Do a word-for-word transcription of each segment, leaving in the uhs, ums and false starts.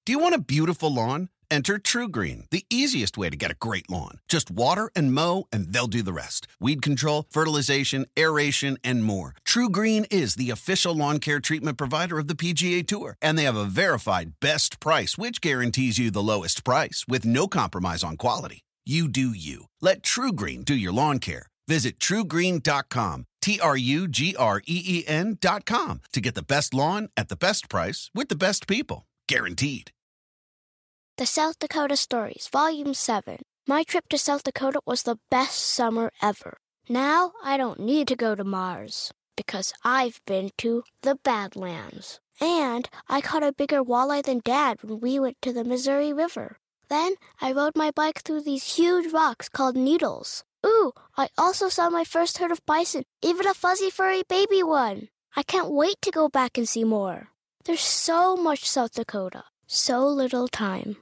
Do you want a beautiful lawn? Enter TruGreen, the easiest way to get a great lawn. Just water and mow, and they'll do the rest. Weed control, fertilization, aeration, and more. TruGreen is the official lawn care treatment provider of the P G A Tour, and they have a verified best price, which guarantees you the lowest price with no compromise on quality. You do you. Let TruGreen do your lawn care. Visit True Green dot com, T R U G R E E N dot com, to get the best lawn at the best price with the best people. Guaranteed. The South Dakota Stories, Volume seven. My trip to South Dakota was the best summer ever. Now I don't need to go to Mars, because I've been to the Badlands. And I caught a bigger walleye than Dad when we went to the Missouri River. Then I rode my bike through these huge rocks called needles. Ooh, I also saw my first herd of bison, even a fuzzy furry baby one. I can't wait to go back and see more. There's so much South Dakota, so little time.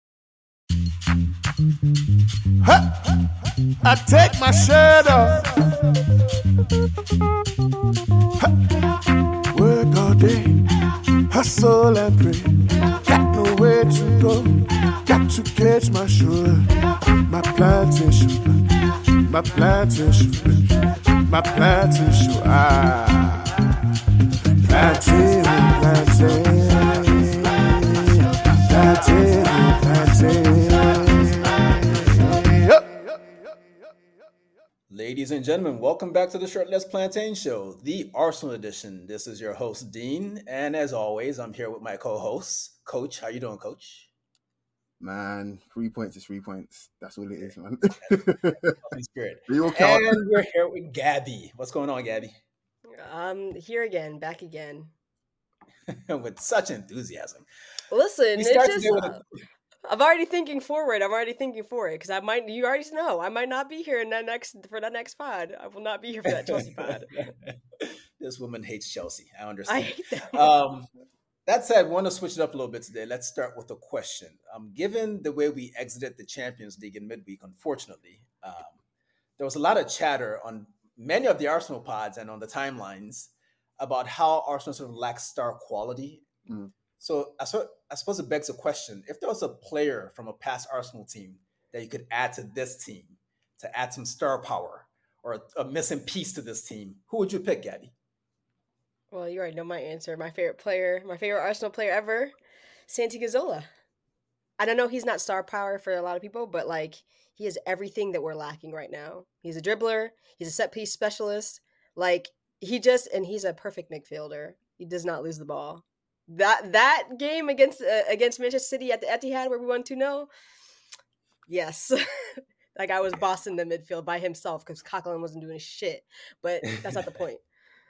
Ha! I take my shirt off. Ha! Work all day, hustle and pray. Got nowhere to go, got to catch my sugar. My plantation, my plantation, my plantation. Ah, plantain, plantain, plantain, plantain. Ladies and gentlemen, welcome back to the Shirtless Plantain Show, the Arsenal edition. This is your host, Dean, and as always, I'm here with my co-host, Coach. How you doing, Coach? Man, three points is three points. That's all it is, man. Spirit. And we're here with Gabby. What's going on, Gabby? I'm here again, back again. With such enthusiasm. Listen, it's just... Uh, I'm already thinking forward. I'm already thinking forward because I might. You already know I might not be here in that next for that next pod. I will not be here for that Chelsea pod. This woman hates Chelsea. I understand. I hate them. Um, that said, I want to switch it up a little bit today. Let's start with a question. Um, given the way we exited the Champions League in midweek, unfortunately, um, there was a lot of chatter on many of the Arsenal pods and on the timelines about how Arsenal sort of lacks star quality. Mm. So I, so I suppose it begs a question. If there was a player from a past Arsenal team that you could add to this team to add some star power or a, a missing piece to this team, who would you pick, Gabby? Well, you already know my answer. My favorite player, my favorite Arsenal player ever, Santi Cazorla. I don't know he's not star power for a lot of people, but like he is everything that we're lacking right now. He's a dribbler. He's a set piece specialist. Like he just, and he's a perfect midfielder. He does not lose the ball. That that game against uh, against Manchester City at the Etihad where we won two nil, yes. That guy was bossing the midfield by himself because Coquelin wasn't doing shit. But that's not the point.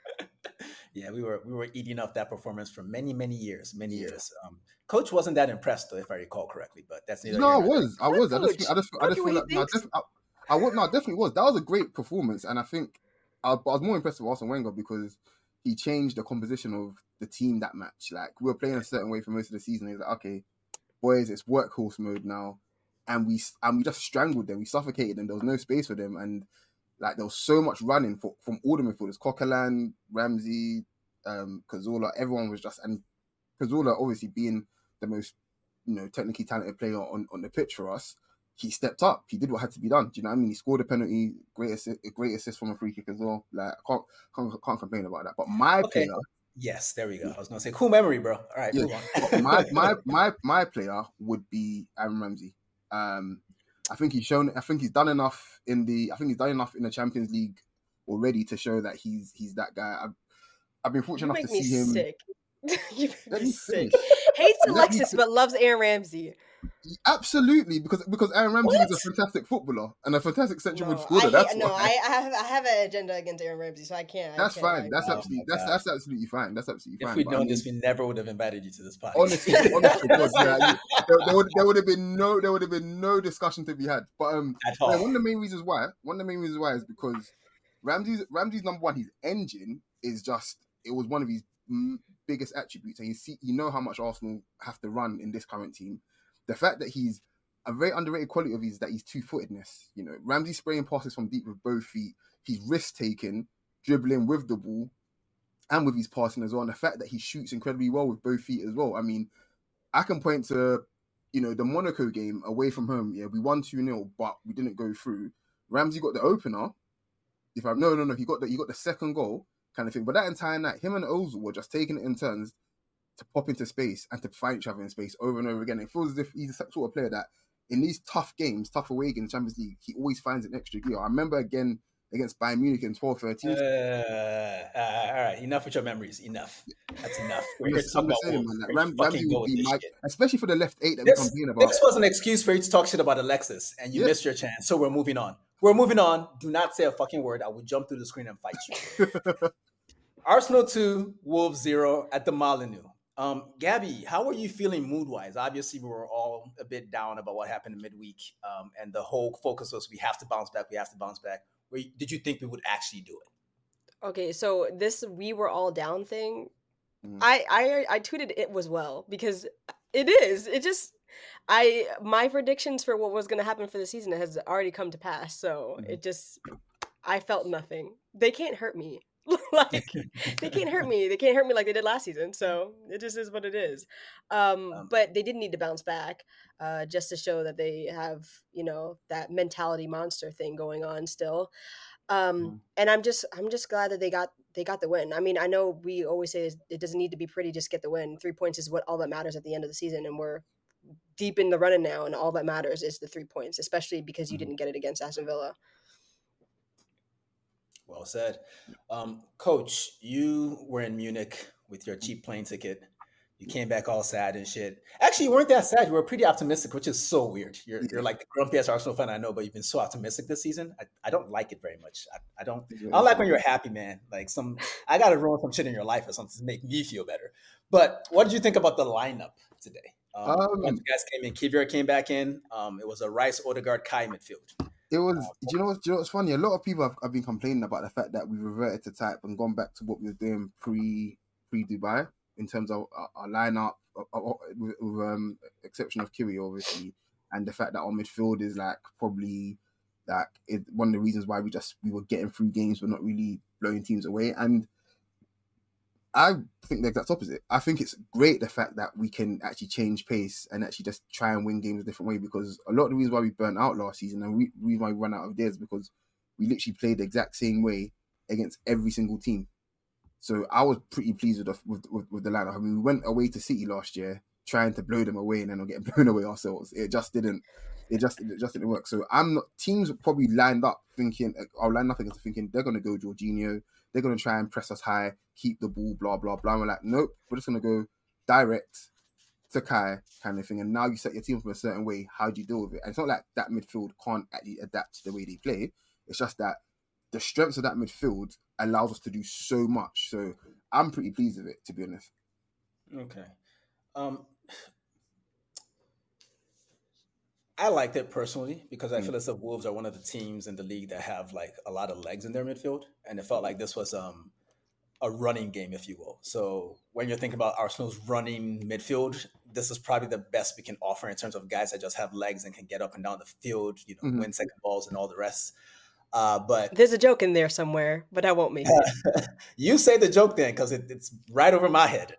Yeah, we were we were eating off that performance for many, many years, many years. Um, Coach wasn't that impressed, though, if I recall correctly, but that's neither. No, I was. I was. I just, I just, I just feel like, no, I, def- I, I, would, no, I definitely was. That was a great performance. And I think I, I was more impressed with Arsene Wenger because he changed the composition of the team that match. Like, we were playing a certain way for most of the season. He's like, okay, boys, it's workhorse mode now. And we and we just strangled them. We suffocated them. There was no space for them. And, like, there was so much running for, from all the midfielders. Coquelin, Ramsey, um, Cazorla, everyone was just... And Cazorla, obviously, being the most, you know, technically talented player on, on the pitch for us, he stepped up. He did what had to be done. Do you know what I mean? He scored a penalty, great assist, a great assist from a free kick as well. Like, I can't, can't, can't complain about that. But my okay. player... Yes, there we go. I was going to say, cool memory, bro. All right, yeah, move on. my, my, my, my player would be Aaron Ramsey. Um, I think he's shown, I think he's done enough in the, I think he's done enough in the Champions League already to show that he's he's that guy. I've, I've been fortunate you enough to make see me him... Sick. You Let me sick. Hates Alexis, but loves Aaron Ramsey. Absolutely, because because Aaron Ramsey what? is a fantastic footballer and a fantastic central no, midfielder. I, that's no, why. I, I have I have an agenda against Aaron Ramsey, so I can't. That's I can't, fine. I, That's oh absolutely that's that's absolutely fine. That's absolutely if fine. If we'd but known I mean, this, we never would have invited you to this podcast. Honestly, honestly, God, yeah, there, there would there would have been no there would have been no discussion to be had. But um, At all. Yeah, one of the main reasons why one of the main reasons why is because Ramsey's Ramsey's number one, his engine is just it was one of his biggest attributes, and you see you know how much Arsenal have to run in this current team. The fact that he's a very underrated quality of his is that he's two-footedness. You know, Ramsey spraying passes from deep with both feet. He's risk-taking, dribbling with the ball, and with his passing as well. And the fact that he shoots incredibly well with both feet as well. I mean, I can point to, you know, the Monaco game away from home. Yeah, we won two nil, but we didn't go through. Ramsey got the opener. If I'm no, no, no, he got the he got the second goal kind of thing. But that entire night, him and Ozil were just taking it in turns to pop into space and to find each other in space over and over again. It feels as if he's the sort of player that in these tough games, tough away games, Champions League, he always finds an extra gear. I remember again against Bayern Munich in twelve thirteen. Uh, uh, all right, enough with your memories. Enough. That's enough. We're here to talk I'm about saying, man, that Ram, fucking Ramsey would go with be this my, shit. especially for the left eight that This, we complain about. this was an excuse for you to talk shit about Alexis, and you Yeah. missed your chance. So we're moving on. We're moving on. Do not say a fucking word. I will jump through the screen and fight you. Arsenal two, Wolves zero at the Molineux. Um, Gabby, how are you feeling mood-wise? Obviously, we were all a bit down about what happened in midweek, um, and the whole focus was we have to bounce back, we have to bounce back. Where, did you think we would actually do it? Okay, so this "we were all down" thing, Mm. I, I I tweeted it was well because it is. It just I my predictions for what was going to happen for the season has already come to pass. So Mhm. it just I felt nothing. They can't hurt me. Like they can't hurt me. They can't hurt me like they did last season. So it just is what it is. Um, Um, but they did need to bounce back, uh, just to show that they have, you know, that mentality monster thing going on still. Um, Mhm. and I'm just I'm just glad that they got they got the win. I mean, I know we always say it doesn't need to be pretty, just get the win. Three points is what all that matters at the end of the season, and we're deep in the running now, and all that matters is the three points, especially because you Mhm. didn't get it against Aston Villa. Well said. Um, Coach, you were in Munich with your cheap plane ticket. You came back all sad and shit. Actually, you weren't that sad. You were pretty optimistic, which is so weird. You're, you're like the grumpiest Arsenal fan I know, but you've been so optimistic this season. I, I don't like it very much. I, I don't I don't like when you're happy, man. Like some, I got to ruin some shit in your life or something to make me feel better. But what did you think about the lineup today? Um, Um, a bunch of guys came in. Kivior came back in. Um, it was a Rice, Odegaard, Kai midfield. It was. Do you know what? Do you know what's funny? A lot of people have, have been complaining about the fact that we reverted to type and gone back to what we were doing pre pre Dubai in terms of our, our lineup, uh, uh, with, with um, exception of Kiri, obviously, and the fact that our midfield is like probably like it, one of the reasons why we just we were getting through games, but not really blowing teams away. And I think the exact opposite. I think it's great the fact that we can actually change pace and actually just try and win games a different way, because a lot of the reasons why we burnt out last season and the reason why we ran out of ideas because we literally played the exact same way against every single team. So I was pretty pleased with the, with, with, with the lineup. I mean, we went away to City last year trying to blow them away and then we're getting blown away ourselves. It just didn't. It just it just didn't work. So I'm not. Teams probably lined up thinking, I'll line up against thinking they're going to go Jorginho. They're going to try and press us high, keep the ball, blah, blah, blah. And we're like, nope, we're just going to go direct to Kai kind of thing. And now you set your team up in a certain way. How do you deal with it? And it's not like that midfield can't actually adapt to the way they play. It's just that the strengths of that midfield allows us to do so much. So I'm pretty pleased with it, to be honest. Okay. Um, I liked it personally because I feel as if Wolves are one of the teams in the league that have like a lot of legs in their midfield, and it felt like this was um, a running game, if you will. So when you're thinking about Arsenal's running midfield, this is probably the best we can offer in terms of guys that just have legs and can get up and down the field, you know, Mhm. win second balls and all the rest. Uh, but There's a joke in there somewhere, but I won't make it. you say the joke then, because it, it's right over my head.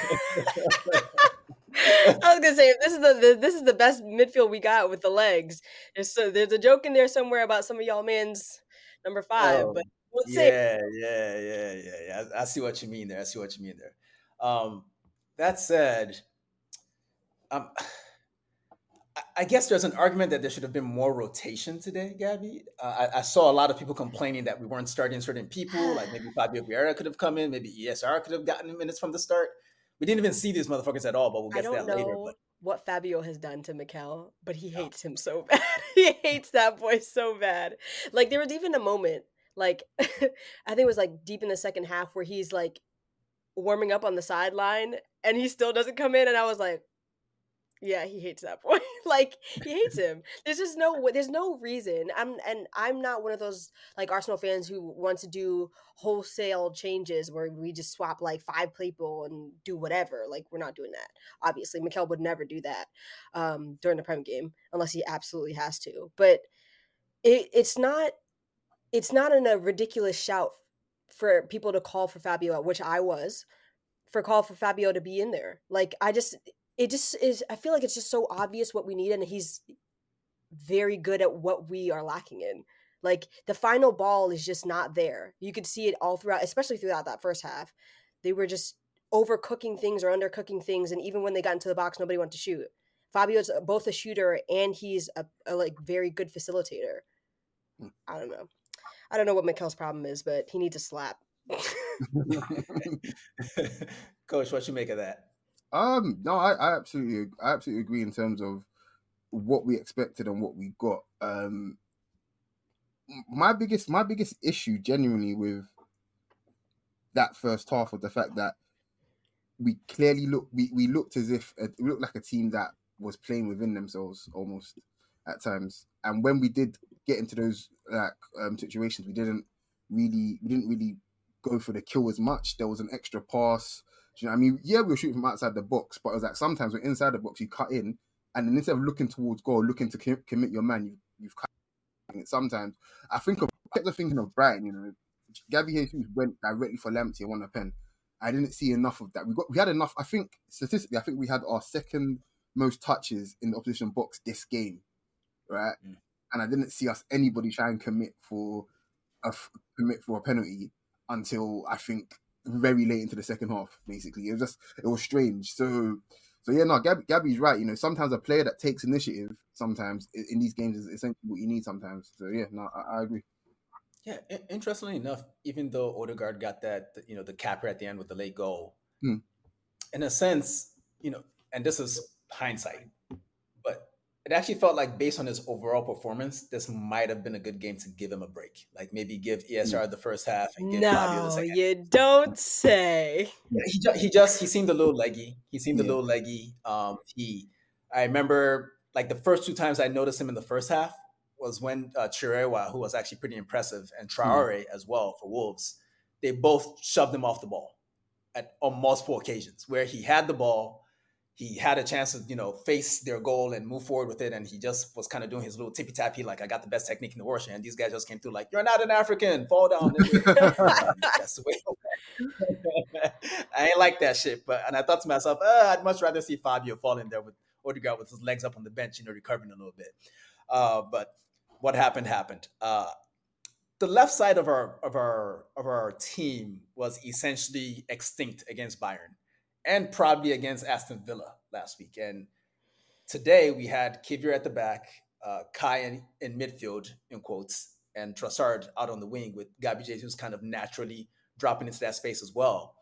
I was gonna say, if this is the, the this is the best midfield we got with the legs. There's so there's a joke in there somewhere about some of y'all men's number five, Oh, but let's say yeah, yeah, yeah, yeah, yeah. I, I see what you mean there. I see what you mean there. Um, that said, um, I, I guess there's an argument that there should have been more rotation today, Gabby. Uh, I, I saw a lot of people complaining that we weren't starting certain people, like maybe Fabio Vieira could have come in, maybe E S R could have gotten minutes from the start. We didn't even see these motherfuckers at all, but we'll I get to don't that know later. But what Fabio has done to Mikel, but he hates him so bad. He hates that boy so bad. Like there was even a moment, like I think it was like deep in the second half where he's like warming up on the sideline and he still doesn't come in, and I was like, yeah, he hates that boy. Like he hates him. There's just no there's no reason. I'm and I'm not one of those like Arsenal fans who wants to do wholesale changes where we just swap like five people and do whatever. Like we're not doing that. Obviously, Mikel would never do that um, during the Prem game unless he absolutely has to. But it, it's not it's not in a ridiculous shout for people to call for Fabio, which I was, for call for Fabio to be in there. Like I just it just is. I feel like it's just so obvious what we need, and he's very good at what we are lacking in. Like the final ball is just not there. You could see it all throughout, especially throughout that first half. They were just overcooking things or undercooking things, and even when they got into the box, nobody wanted to shoot. Fabio's both a shooter and he's a, a like very good facilitator. I don't know. I don't know what Mikel's problem is, but he needs a slap. Coach, what you make of that? Um, no, I, I absolutely, I absolutely agree in terms of what we expected and what we got. Um, my biggest, my biggest issue, genuinely, with that first half was the fact that we clearly look, we, we looked as if uh, we looked like a team that was playing within themselves almost at times. And when we did get into those like um, situations, we didn't really, we didn't really go for the kill as much. There was an extra pass. Do you know what I mean? Yeah, we were shooting from outside the box, but it was like sometimes we're inside the box, you cut in, and then instead of looking towards goal, looking to com- commit your man, you, you've cut it. Sometimes I think of, I kept thinking of Brighton. You know, Gabby Jesus went directly for Lamptey and won a pen. I didn't see enough of that. We got, we had enough. I think statistically, I think we had our second most touches in the opposition box this game, right? Mm. And I didn't see us anybody try and commit for a commit for a penalty until I think very late into the second half. Basically, it was just it was strange. So, so yeah, no, Gabby, Gabby's right. You know, sometimes a player that takes initiative, sometimes in these games, is essentially what you need. Sometimes, so yeah, no, I, I agree. Yeah, interestingly enough, even though Odegaard got that, you know, the capper at the end with the late goal, hmm. in a sense, you know, and this is hindsight, but it actually felt like based on his overall performance, this might have been a good game to give him a break. Like maybe give E S R the first half and give no, Fabio the second. You don't say. Yeah, he just, he just he seemed a little leggy. He seemed yeah. a little leggy. Um, he, I remember like the first two times I noticed him in the first half was when uh, Chirewa, who was actually pretty impressive, and Traore mm. as well for Wolves, they both shoved him off the ball at on multiple occasions where he had the ball, he had a chance to, you know, face their goal and move forward with it, and he just was kind of doing his little tippy-tappy, like, I got the best technique in the world, and these guys just came through like, you're not an African, fall down. That's the way I ain't like that shit, but and I thought to myself, oh, I'd much rather see Fabio fall in there with Odegaard with his legs up on the bench, you know, recovering a little bit. Uh, but what happened happened. Uh, the left side of our of our of our team was essentially extinct against Bayern, and probably against Aston Villa last week. And today we had Kivior at the back, uh, Kai in, in midfield in quotes, and Trossard out on the wing with Gabby Jesus kind of naturally dropping into that space as well.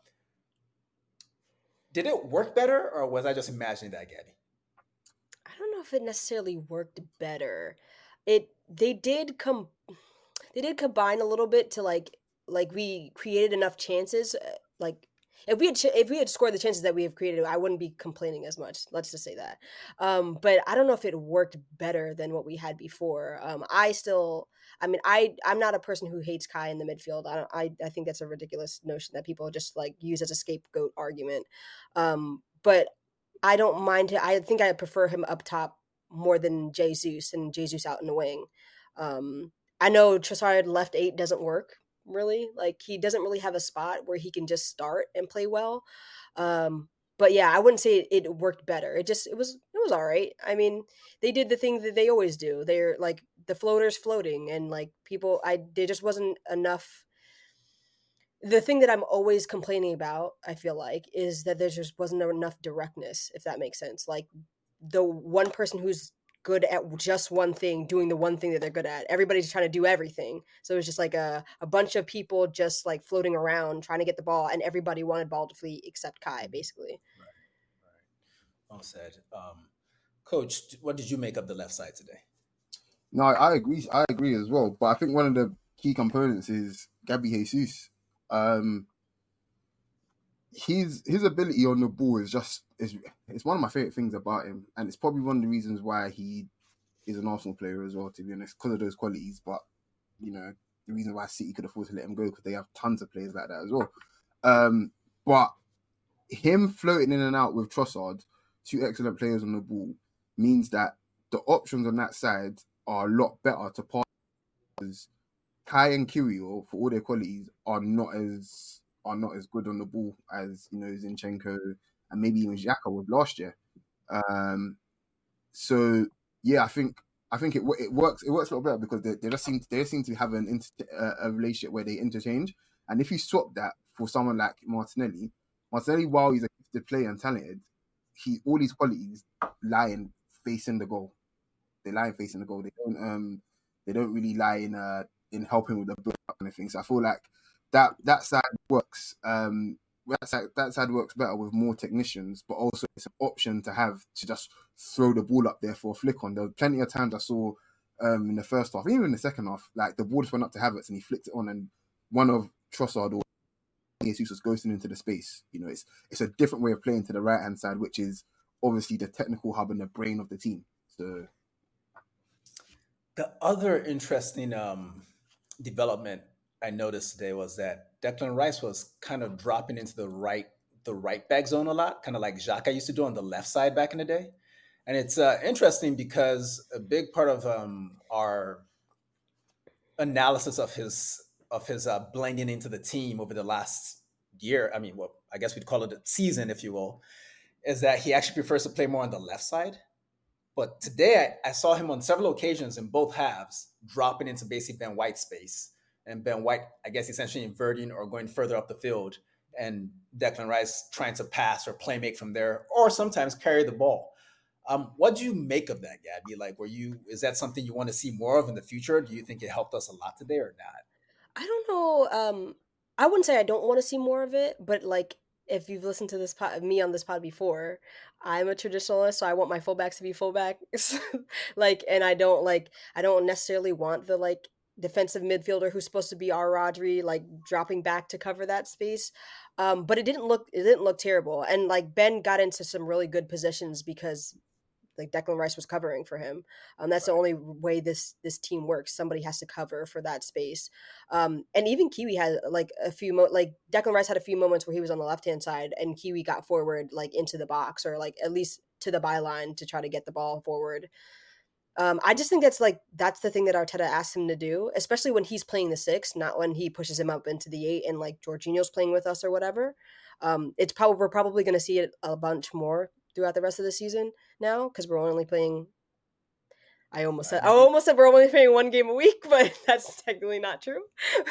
Did it work better, or was I just imagining that, Gabby? I don't know if it necessarily worked better. It they did come they did combine a little bit to like like we created enough chances. Like if we had ch- if we had scored the chances that we have created, I wouldn't be complaining as much. Let's just say that. Um, but I don't know if it worked better than what we had before. Um, I still, I mean, I I'm not a person who hates Kai in the midfield. I don't, I I think that's a ridiculous notion that people just like use as a scapegoat argument. Um, but I don't mind him. I think I prefer him up top more than Jesus and Jesus out in the wing. Um, I know Trossard left eight doesn't work really. Like he doesn't really have a spot where he can just start and play well. Um, but yeah, I wouldn't say it, it worked better. It just, it was, it was all right. I mean, they did the thing that they always do. They're like the floaters floating and like people, I, there just wasn't enough. The thing that I'm always complaining about, I feel like, is that there just wasn't enough directness, if that makes sense. Like the one person who's good at just one thing, doing the one thing that they're good at. Everybody's trying to do everything. So it was just like a, a bunch of people just like floating around trying to get the ball, and everybody wanted ball to flee except Kai, basically. Right, right. Well said. Um, Coach, what did you make of the left side today? No, I agree. I agree as well. But I think one of the key components is Gabby Jesus. Um, his his ability on the ball is just is it's one of my favorite things about him, and it's probably one of the reasons why he is an Arsenal player as well. To be honest, because of those qualities. But you know, the reason why City could afford to let him go because they have tons of players like that as well. Um, but him floating in and out with Trossard, two excellent players on the ball, means that the options on that side are a lot better to pass. Kai and Kiwior, for all their qualities, are not as are not as good on the ball as, you know, Zinchenko and maybe even Xhaka was last year. Um, so yeah, I think I think it it works it works a lot better because they, they just seem they just seem to have an inter, uh, a relationship where they interchange. And if you swap that for someone like Martinelli, Martinelli, while he's a gifted player and talented, he all his qualities lie in facing the goal. They lie in facing the goal. They don't um they don't really lie in uh in helping with the build up kind of thing. So I feel like that that side works. Um, that side, that side works better with more technicians, but also it's an option to have to just throw the ball up there for a flick on. There were plenty of times I saw um in the first half, even in the second half, like the ball just went up to Havertz and he flicked it on, and one of Trossard or Jesus was ghosting into the space. You know, it's it's a different way of playing to the right hand side, which is obviously the technical hub and the brain of the team. So the other interesting um, development I noticed today was that Declan Rice was kind of dropping into the right the right back zone a lot, kind of like Xhaka used to do on the left side back in the day. And it's uh, interesting because a big part of um, our analysis of his of his uh, blending into the team over the last year, I mean, well, I guess we'd call it a season, if you will, is that he actually prefers to play more on the left side. But today I, I saw him on several occasions in both halves dropping into basically Ben White's space. And Ben White, I guess, essentially inverting or going further up the field, and Declan Rice trying to pass or play make from there, or sometimes carry the ball. Um, what do you make of that, Gabby? Like, were you is that something you want to see more of in the future? Do you think it helped us a lot today or not? I don't know. Um, I wouldn't say I don't want to see more of it, but like if you've listened to this pod, me on this pod before, I'm a traditionalist, so I want my fullbacks to be fullbacks. like, and I don't like I don't necessarily want the like defensive midfielder who's supposed to be our Rodri, like dropping back to cover that space. Um, but it didn't look it didn't look terrible. And like Ben got into some really good positions because like Declan Rice was covering for him. Um, that's right. The only way this this team works. Somebody has to cover for that space. Um, and even Kiwi had like a few mo- like Declan Rice had a few moments where he was on the left hand side and Kiwi got forward like into the box or like at least to the byline to try to get the ball forward. Um, I just think that's like that's the thing that Arteta asked him to do, especially when he's playing the six, not when he pushes him up into the eight and like Jorginho's playing with us or whatever. Um, it's probably we're probably going to see it a bunch more throughout the rest of the season now because we're only playing. I almost said I almost said we're only playing one game a week, but that's technically not true.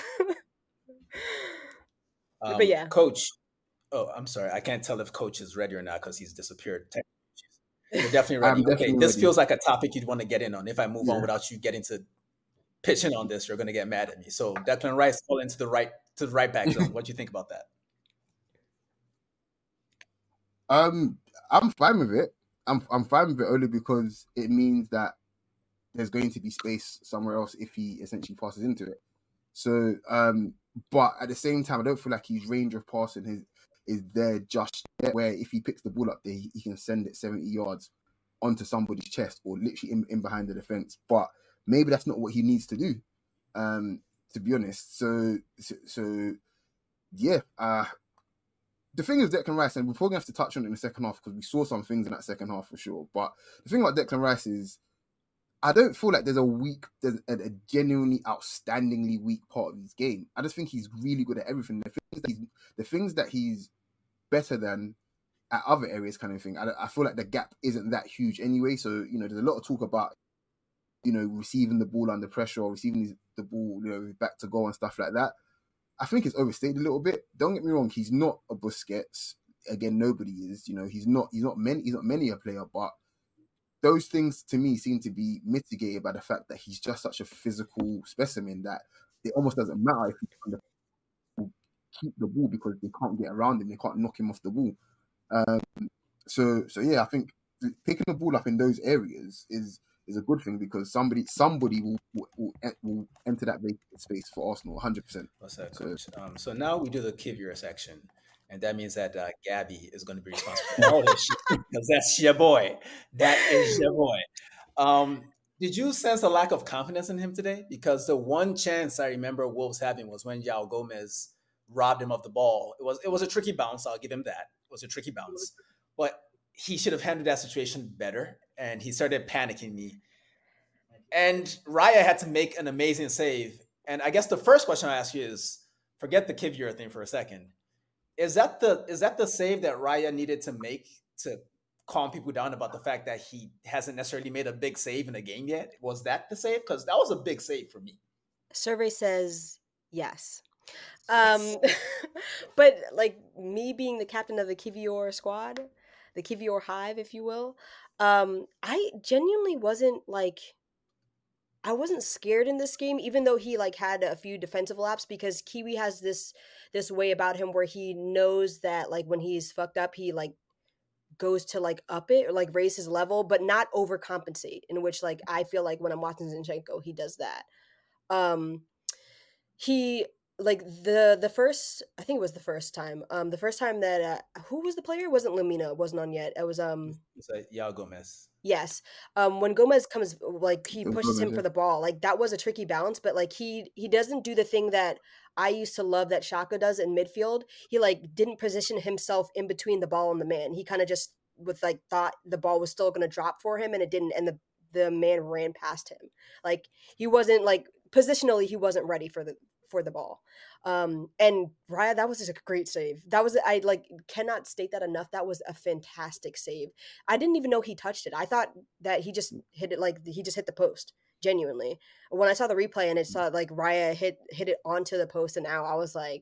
um, but yeah, Coach. Oh, I'm sorry, I can't tell if Coach is ready or not because he's disappeared. You're definitely ready. Definitely okay, this ready. feels like a topic you'd want to get in on. If I move Yeah. on without you getting to pitching on this, you're going to get mad at me. So Declan Rice fall into the right to the right back zone. What do you think about that? Um, I'm fine with it. I'm I'm fine with it only because it means that there's going to be space somewhere else if he essentially passes into it. So, um, but at the same time, I don't feel like his range of passing is is there just yet, where if he picks the ball up there, he, he can send it seventy yards onto somebody's chest or literally in, in behind the defense. But maybe that's not what he needs to do, um, to be honest. So, so, so yeah. Uh, the thing is Declan Rice, and we're probably going to have to touch on it in the second half because we saw some things in that second half for sure. But the thing about Declan Rice is, I don't feel like there's a weak, there's a, a genuinely outstandingly weak part of his game. I just think he's really good at everything. The things that he's, the things that he's better than at other areas, kind of thing. I, I feel like the gap isn't that huge anyway. So you know, there's a lot of talk about you know receiving the ball under pressure or receiving the ball you know back to goal and stuff like that. I think it's overstated a little bit. Don't get me wrong; he's not a Busquets. Again, nobody is. You know, he's not. He's not many. He's not many a player, but those things to me seem to be mitigated by the fact that he's just such a physical specimen that it almost doesn't matter if he keep the ball because they can't get around him. They can't knock him off the ball. Um, so, so yeah, I think picking the ball up in those areas is is a good thing because somebody somebody will will, will enter that vacant space for Arsenal one hundred percent. What's that, Coach? So, um, so now we do the Kivier section. And that means that uh, Gabby is going to be responsible for all this shit because that's your boy. That is your boy. Um, did you sense a lack of confidence in him today? Because the one chance I remember Wolves having was when João Gomez robbed him of the ball. It was it was a tricky bounce. I'll give him that. It was a tricky bounce. But he should have handled that situation better. And he started panicking me. And Raya had to make an amazing save. And I guess the first question I ask you is, forget the Kivier thing for a second. Is that the is that the save that Raya needed to make to calm people down about the fact that he hasn't necessarily made a big save in a game yet? Was that the save? Because that was a big save for me. Survey says yes. Um, but like me being the captain of the Kivior squad, the Kivior hive, if you will, um, I genuinely wasn't like, I wasn't scared in this game, even though he like had a few defensive laps, because Kiwi has this this way about him where he knows that like when he's fucked up, he like goes to like up it or like raise his level, but not overcompensate, in which like I feel like when I'm watching Zinchenko, he does that. Um, he like the the first, I think it was the first time, um, the first time that uh, who was the player? It wasn't Lamina, it wasn't on yet. It was um, It's like Yao Gomez. Yes. Um, when Gomez comes, like he It was pushes him Gomez, for yeah. the ball. Like that was a tricky balance, but like he he doesn't do the thing that I used to love that Shaka does in midfield. He like didn't position himself in between the ball and the man. He kind of just with like thought the ball was still going to drop for him, and it didn't, and the the man ran past him. Like he wasn't like positionally he wasn't ready for the for the ball. Um, and Raya, that was just a great save. That was, I like cannot state that enough. That was a fantastic save. I didn't even know he touched it. I thought that he just hit it, like he just hit the post, genuinely. When I saw the replay and it saw like Raya hit hit it onto the post and out, I was like,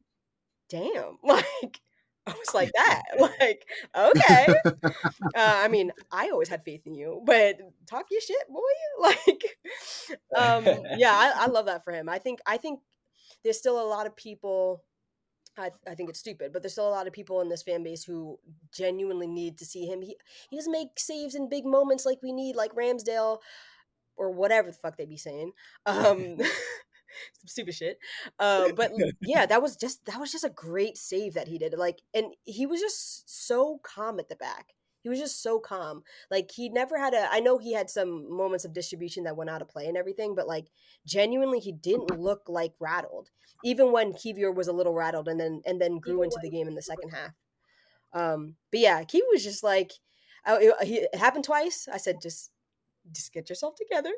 damn. Like I was like that. Like, okay. Uh, I mean, I always had faith in you, but talk your shit, boy. Like, um, yeah, I, I love that for him. I think I think there's still a lot of people, I, I think it's stupid, but there's still a lot of people in this fan base who genuinely need to see him. He he doesn't make saves in big moments like we need, like Ramsdale or whatever the fuck they be saying. Um, some stupid shit. Uh, but yeah, that was just that was just a great save that he did. Like, and he was just so calm at the back. He was just so calm. Like he never had a, I know he had some moments of distribution that went out of play and everything, but like genuinely he didn't look like rattled. Even when Kivior was a little rattled and then and then grew into the game in the second half. Um, but yeah, Kiwi was just like, I, it, it happened twice. I said, just just get yourself together.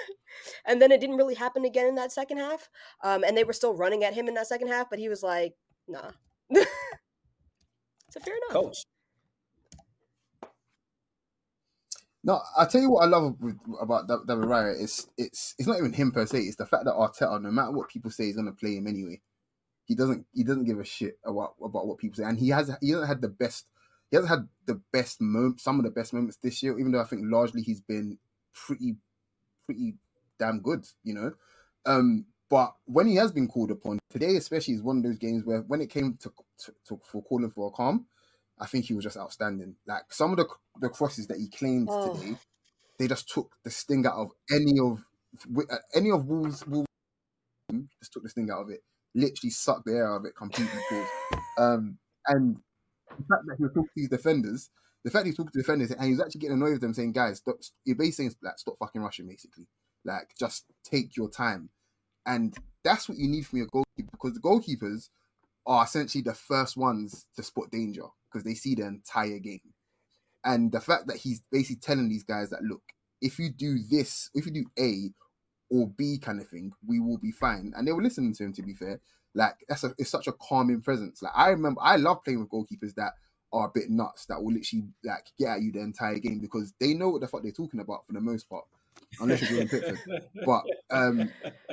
And then it didn't really happen again in that second half. Um, and they were still running at him in that second half, but he was like, nah. So fair enough. Coach. No, I tell you what I love with, about David Raya. It's it's it's not even him per se. It's the fact that Arteta, no matter what people say, he's gonna play him anyway. He doesn't he doesn't give a shit about about what people say, and he has he hasn't had the best he hasn't had the best moment some of the best moments this year. Even though I think largely he's been pretty pretty damn good, you know. Um, but when he has been called upon, today especially is one of those games where when it came to, to, to for calling for a calm, I think he was just outstanding. Like some of the the crosses that he claimed oh. today, they just took the sting out of any of any of Wolves. Wolves just took the sting out of it. Literally sucked the air out of it completely. um, and the fact that he was talking to his defenders, the fact that he's talking to defenders and he was actually getting annoyed with them, saying, "Guys, stop, you're basically saying like stop fucking rushing, basically. Like just take your time." And that's what you need from your goalkeeper, because the goalkeepers are essentially the first ones to spot danger because they see the entire game. And the fact that he's basically telling these guys that, look, if you do this, if you do A or B kind of thing, we will be fine. And they were listening to him, to be fair. Like, that's a, it's such a calming presence. Like, I remember, I love playing with goalkeepers that are a bit nuts, that will literally, like, get at you the entire game because they know what the fuck they're talking about for the most part. Unless you're doing Pickford. But, um...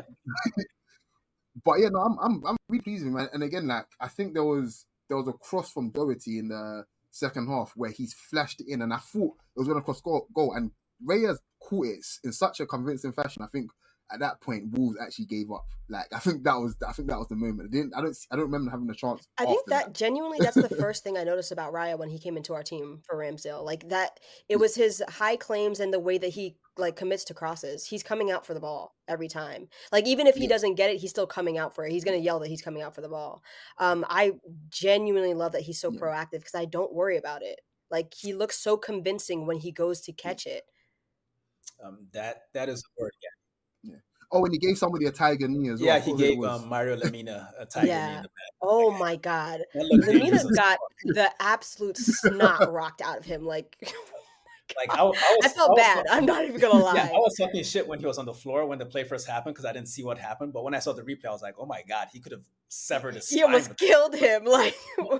But yeah, no, I'm I'm I'm really pleased with him. And again, like I think there was there was a cross from Doherty in the second half where he's flashed it in, and I thought it was going to cross goal, goal, and Reyes caught it in such a convincing fashion. I think at that point Wolves actually gave up. Like I think that was I think that was the moment. I didn't I don't I don't remember having a chance. I think that, that genuinely that's the first thing I noticed about Raya when he came into our team for Ramsdale. Like that, it was his high claims and the way that he like commits to crosses. He's coming out for the ball every time. Like even if he yeah. doesn't get it, he's still coming out for it. He's gonna yell that he's coming out for the ball. Um, I genuinely love that he's so yeah. proactive because I don't worry about it. Like he looks so convincing when he goes to catch it. Um, that that is the word. Yeah. Yeah. Oh, and he gave somebody a tiger knee as well. Yeah, he gave um, Mario Lemina a tiger yeah. knee in the back. Oh my god, Lemina got the absolute snot rocked out of him. Like. Like I, I, was, I felt I was, bad. I'm not even gonna lie. Yeah, I was talking shit when he was on the floor when the play first happened because I didn't see what happened. But when I saw the replay, I was like, "Oh my god, he could have severed his." He almost killed him. Like, well,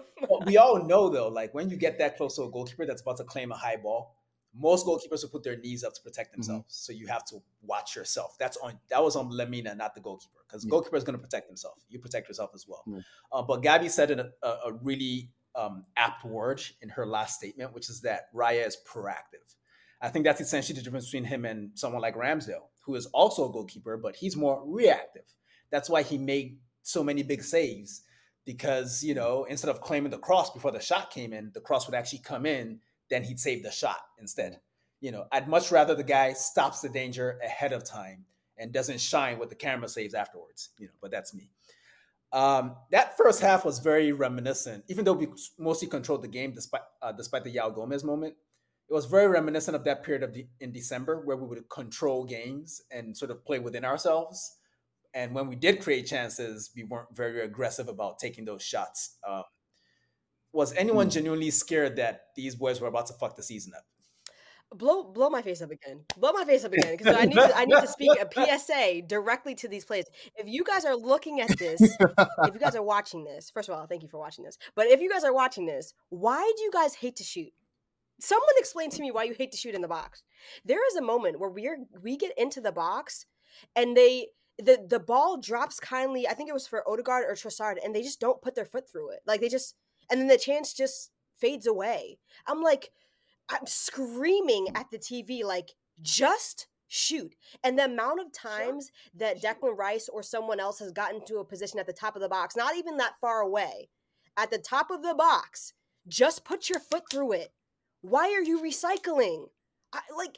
we all know though, like when you get that close to a goalkeeper that's about to claim a high ball, most goalkeepers will put their knees up to protect themselves. Mm-hmm. So you have to watch yourself. That's on that was on Lemina, not the goalkeeper, because the yeah. goalkeeper is going to protect himself. You protect yourself as well. Yeah. Uh, but Gabby said a, a, a really um, apt word in her last statement, which is that Raya is proactive. I think that's essentially the difference between him and someone like Ramsdale, who is also a goalkeeper, but he's more reactive. That's why he made so many big saves, because, you know, instead of claiming the cross before the shot came in, the cross would actually come in, then he'd save the shot instead. You know, I'd much rather the guy stops the danger ahead of time and doesn't shine what the camera saves afterwards, you know, but that's me. Um, that first half was very reminiscent, even though we mostly controlled the game despite uh, despite the Yao Gomez moment. It was very reminiscent of that period of the, in December where we would control games and sort of play within ourselves. And when we did create chances, we weren't very aggressive about taking those shots. Um, was anyone genuinely scared that these boys were about to fuck the season up? Blow, blow my face up again. Blow my face up again, because I need to, I need to speak a P S A directly to these players. If you guys are looking at this, if you guys are watching this, first of all, thank you for watching this. But if you guys are watching this, why do you guys hate to shoot? Someone explain to me why you hate to shoot in the box. There is a moment where we're we get into the box, and they the the ball drops kindly. I think it was for Odegaard or Trossard, and they just don't put their foot through it. Like they just, and then the chance just fades away. I'm like, I'm screaming at the T V, like, just shoot. And the amount of times that Declan Rice or someone else has gotten to a position at the top of the box, not even that far away, at the top of the box, just put your foot through it. Why are you recycling? I, like,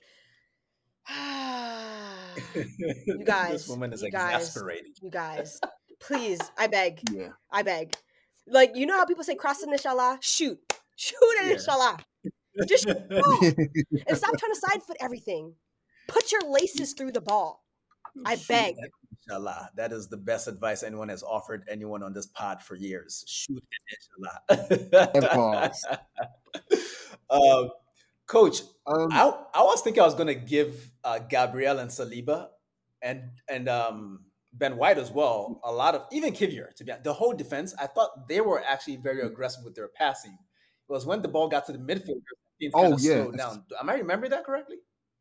you guys, this woman is you exasperating. Guys, you guys, please, I beg, yeah. I beg. Like, you know how people say cross it, inshallah? Shoot. Shoot it, yeah. inshallah. Just shoot the ball. And stop trying to side foot everything. Put your laces through the ball. I beg. Inshallah. That is the best advice anyone has offered anyone on this pod for years. Shoot it, inshallah. um, Coach, um, I, I was thinking I was going to give uh, Gabriel and Saliba and and um, Ben White as well a lot of, even Kivior, to be honest. The whole defense, I thought they were actually very aggressive with their passing. It was when the ball got to the midfield, things kind oh, of yeah. slowed down. Am I remembering that correctly?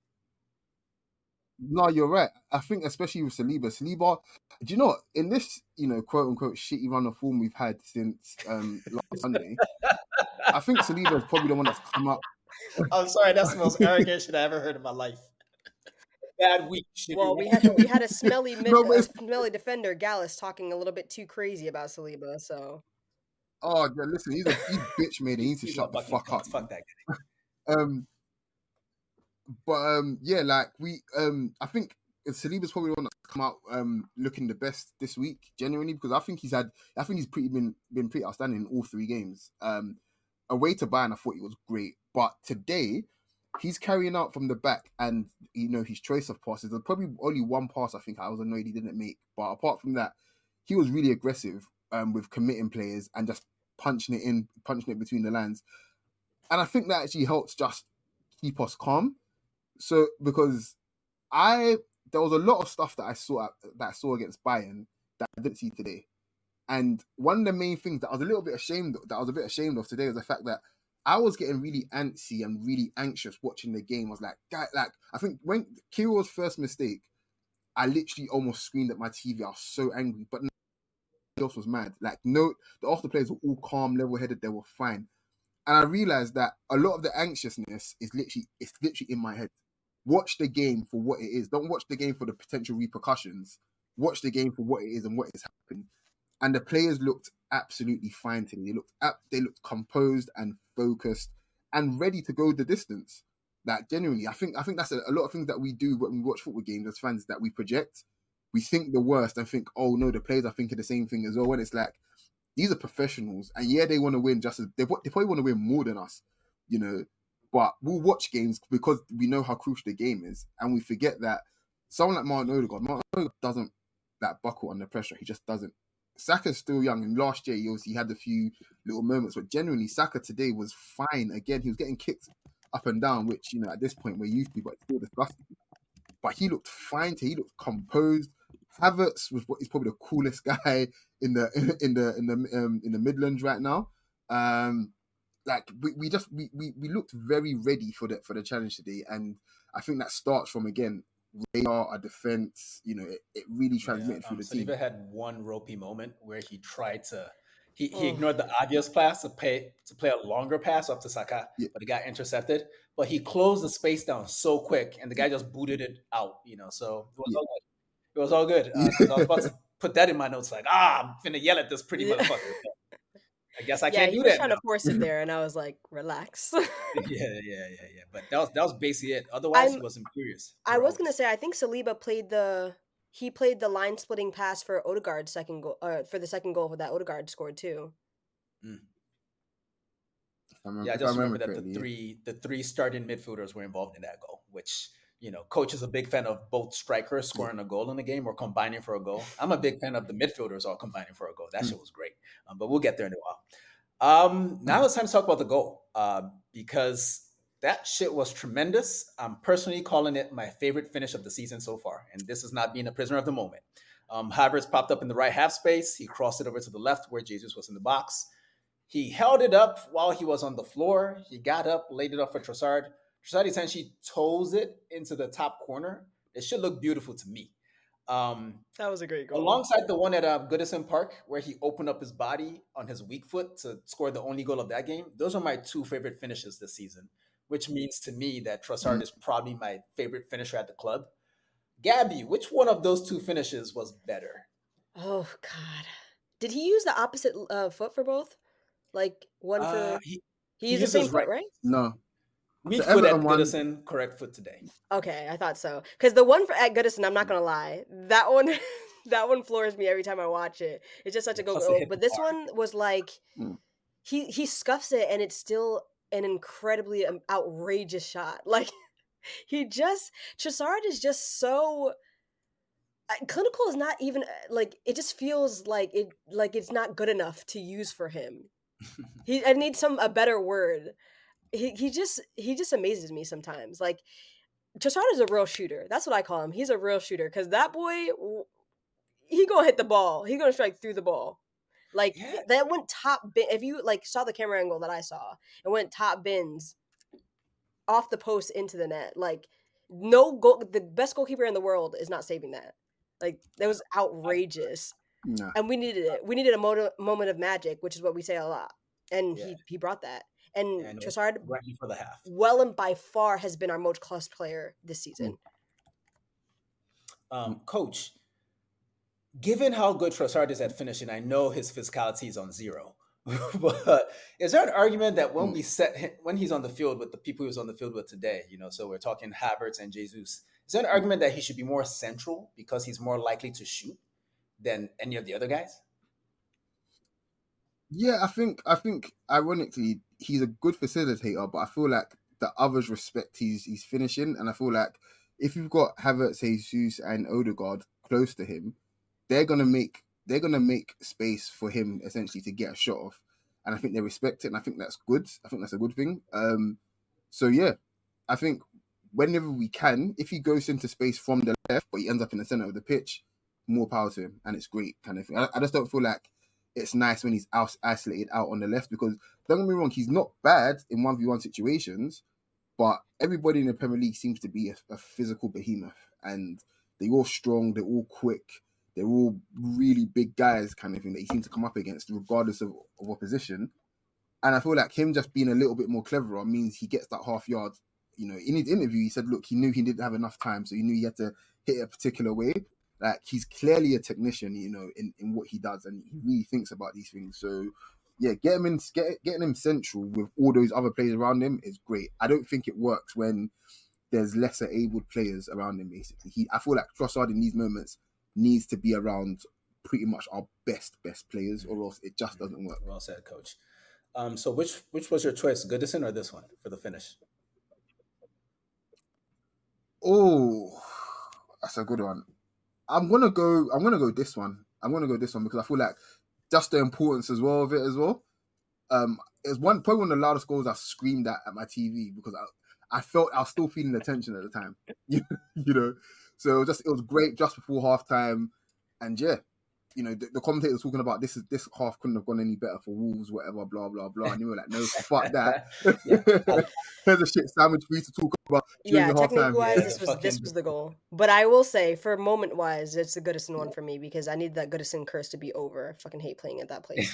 No, you're right. I think especially with Saliba, Saliba, do you know what, in this, you know, quote unquote shitty run of form we've had since um, last Sunday, I think Saliba is probably the one that's come up. I'm sorry, that's the most arrogant shit I ever heard in my life. Bad week. Well, we had we had a smelly mid, no, a smelly defender, Gallus, talking a little bit too crazy about Saliba. So, oh yeah, listen, he's a he's bitch made. He needs to shut the fuck up. Fuck that guy. Um, but um, yeah, like we um, I think Saliba's probably the one that's come out um looking the best this week, genuinely, because I think he's had, I think he's pretty been been pretty outstanding in all three games. Um, away to Bayern, I thought he was great, but today he's carrying out from the back, and you know his choice of passes. There's probably only one pass I think I was annoyed he didn't make, but apart from that, he was really aggressive um with committing players and just punching it in, punching it between the lines, and I think that actually helps just keep us calm. So because I there was a lot of stuff that I saw that I saw against Bayern that I didn't see today, and one of the main things that I was a little bit ashamed that I was a bit ashamed of today was the fact that I was getting really antsy and really anxious watching the game. I was like, guy, like I think when Kiro's first mistake, I literally almost screamed at my T V. I was so angry, but nobody else was mad. Like no, the Arsenal players were all calm, level-headed. They were fine, and I realized that a lot of the anxiousness is literally it's literally in my head. Watch the game for what it is. Don't watch the game for the potential repercussions. Watch the game for what it is and what is happening. And the players looked absolutely fine to me. They looked up, they looked composed and focused and ready to go the distance. Like genuinely, I think I think that's a, a lot of things that we do when we watch football games as fans, that we project. We think the worst and think, oh no, the players are thinking the same thing as well. When it's like, these are professionals, and yeah, they want to win just as they, they probably want to win more than us, you know. But we'll watch games because we know how crucial the game is, and we forget that someone like Martin Odegaard, Martin Odegaard doesn't like buckle under pressure. He just doesn't. Saka's still young, and last year he obviously had a few little moments, but generally Saka today was fine. Again, he was getting kicked up and down, which, you know, at this point we're used to, but it's still disgusting. But he looked fine. To, he looked composed. Havertz was what is probably the coolest guy in the in, in the in the um, in the Midlands right now. Um, like we, we just we, we we looked very ready for the for the challenge today, and I think that starts from again radar, our defense. You know, it, it really transmitted yeah, through um, the team. Saliba had one ropey moment where he tried to he, he Oh. ignored the obvious pass to pay to play a longer pass up to Saka, Yeah. but it got intercepted. But he closed the space down so quick, and the guy just booted it out. You know, so it was Yeah. all good. It was all good because I was about to put that in my notes, like, ah, I'm finna yell at this pretty Yeah. motherfucker. But I guess I yeah, can't he do was that trying now. to force it there, and I was like, relax. yeah, yeah, yeah, yeah. But that was that was basically it. Otherwise, I'm- he was imperious. I was gonna always. say, I think Saliba played the he played the line splitting pass for Odegaard's second goal, uh, for the second goal that Odegaard scored too. Mm. If I remember, Yeah, I if just I remember, remember that the correctly, yeah. three the three starting midfielders were involved in that goal, which you know, coach is a big fan of both strikers scoring a goal in the game or combining for a goal. I'm a big fan of the midfielders all combining for a goal. That Mm. shit was great. Um, but we'll get there in a while. Um, now it's time to talk about the goal uh, because that shit was tremendous. I'm personally calling it my favorite finish of the season so far, and this is not being a prisoner of the moment. Um, Havertz popped up in the right half space. He crossed it over to the left where Jesus was in the box. He held it up while he was on the floor. He got up, laid it up for Trossard. Trossard essentially toes it into the top corner. It should look beautiful to me. Um, That was a great goal. alongside the one at uh, Goodison Park, where he opened up his body on his weak foot to score the only goal of that game. Those are my two favorite finishes this season, which means to me that Trossard is probably my favorite finisher at the club. Gabby, which one of those two finishes was better? Oh God, did he use the opposite uh, foot for both? Like one for Uh, he, he he used the same uses foot, right- right? No, weak The foot at Everton one- Goodison, correct foot today. Okay, I thought so. Because the one for at Goodison, I'm not gonna lie, that one, that one floors me every time I watch it. It's just such a Yeah, good plus it goal. hit But the this bar. one was like, Mm. he he scuffs it, and it's still an incredibly um, outrageous shot. Like he just Trossard is just so. uh, Clinical is not even uh, like it. Just feels like it, like it's not good enough to use for him. He, I need some a better word. He he just he just amazes me sometimes. Like Trossard is a real shooter. That's what I call him. He's a real shooter because that boy, w- he gonna hit the ball. He gonna strike through the ball. Like Yeah. that went top bin. If you like saw the camera angle that I saw, it went top bins off the post into the net. Like no goal. The best goalkeeper in the world is not saving that. Like that was outrageous, no. and we needed it. We needed a mo- moment of magic, which is what we say a lot, and Yeah. he he brought that. And And it was Trossard, right before the half. well and by far, has been our most clutch player this season. Um, Coach, given how good Trossard is at finishing, I know his physicality is on zero. But is there an argument that when Mm. we set him, when he's on the field with the people he was on the field with today, you know, so we're talking Havertz and Jesus, is there an argument that he should be more central because he's more likely to shoot than any of the other guys? Yeah, I think I think ironically he's a good facilitator, but I feel like the others respect his his finishing, and I feel like if you've got Havertz, Jesus, and Odegaard close to him, they're gonna make they're gonna make space for him essentially to get a shot off, and I think they respect it, and I think that's good. I think that's a good thing. Um, so yeah, I think whenever we can, if he goes into space from the left, but he ends up in the center of the pitch, more power to him, and it's great kind of thing. I, I just don't feel like it's nice when he's out, isolated out on the left because don't get me wrong, he's not bad in one v one situations, but everybody in the Premier League seems to be a, a physical behemoth, and they're all strong, they're all quick, they're all really big guys kind of thing that he seems to come up against regardless of, of opposition. And I feel like him just being a little bit more cleverer means he gets that half yard. You know, in his interview, he said, look, he knew he didn't have enough time, so he knew he had to hit it a particular way. Like, he's clearly a technician, you know, in, in what he does, and he really thinks about these things. So, yeah, get him in, get, getting him central with all those other players around him is great. I don't think it works when there's lesser abled players around him, basically. He, I feel like Trossard in these moments needs to be around pretty much our best, best players, or else it just doesn't work. Well said, Coach. Um, so which which was your choice, Goodison or this one for the finish? Oh, that's a good one. I'm gonna go. I'm gonna go this one. I'm gonna go this one because I feel like just the importance as well of it as well. Um, it's one probably one of the loudest goals I screamed at at my T V because I, I felt I was still feeling the tension at the time. you know, so it was just it was great just before halftime, and yeah, you know, the, the commentators talking about this is this half couldn't have gone any better for Wolves, whatever, blah blah blah. And you were like, no, fuck that. Here's a shit sandwich for you to talk about. Yeah, technique wise, yeah, this was fucking... this was the goal. But I will say, for moment wise, it's the Goodison one for me because I need that Goodison curse to be over. I fucking hate playing at that place.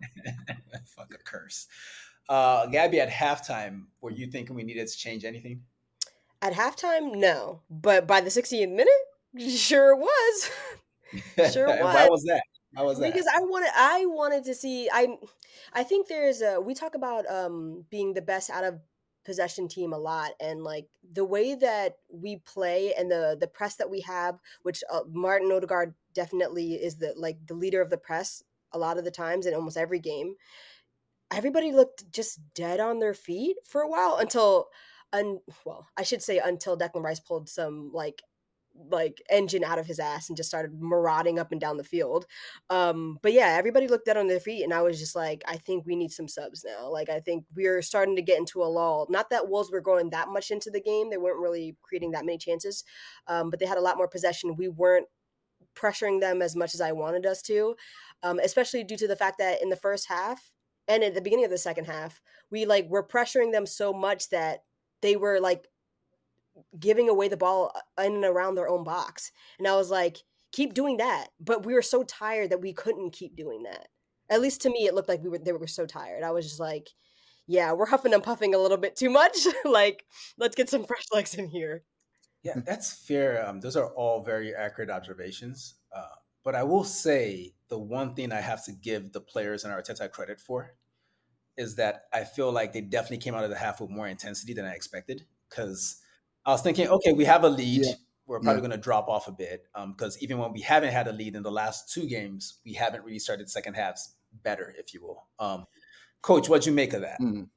Fuck a curse. Uh, Gabby, at halftime, were you thinking we needed to change anything? At halftime, no. But by the sixtieth minute, sure it was. Sure was. Why was that? Why was that? Because I wanted, I wanted to see. I, I think there's a. We talk about um being the best out of possession team a lot, and like the way that we play and the the press that we have, which uh, Martin Odegaard definitely is the like the leader of the press a lot of the times in almost every game. Everybody looked just dead on their feet for a while until, un, well, I should say until Declan Rice pulled some like like engine out of his ass and just started marauding up and down the field. Um, but yeah, everybody looked dead on their feet, and I was just like, I think we need some subs now. Like, I think we're starting to get into a lull. Not that Wolves were going that much into the game. They weren't really creating that many chances, um, but they had a lot more possession. We weren't pressuring them as much as I wanted us to, um, especially due to the fact that in the first half, and at the beginning of the second half, we like were pressuring them so much that they were like giving away the ball in and around their own box. And I was like, keep doing that. But we were so tired that we couldn't keep doing that. At least to me, it looked like we were they were so tired. I was just like, yeah, we're huffing and puffing a little bit too much. Like, let's get some fresh legs in here. Yeah, that's fair. Um, those are all very accurate observations. Uh, But I will say the one thing I have to give the players and Arteta credit for is that I feel like they definitely came out of the half with more intensity than I expected. Because I was thinking, okay, we have a lead. Yeah. We're probably yeah. going to drop off a bit. Because um, even when we haven't had a lead in the last two games, we haven't really started second halves better, if you will. Um, Coach, what'd you make of that? Mm.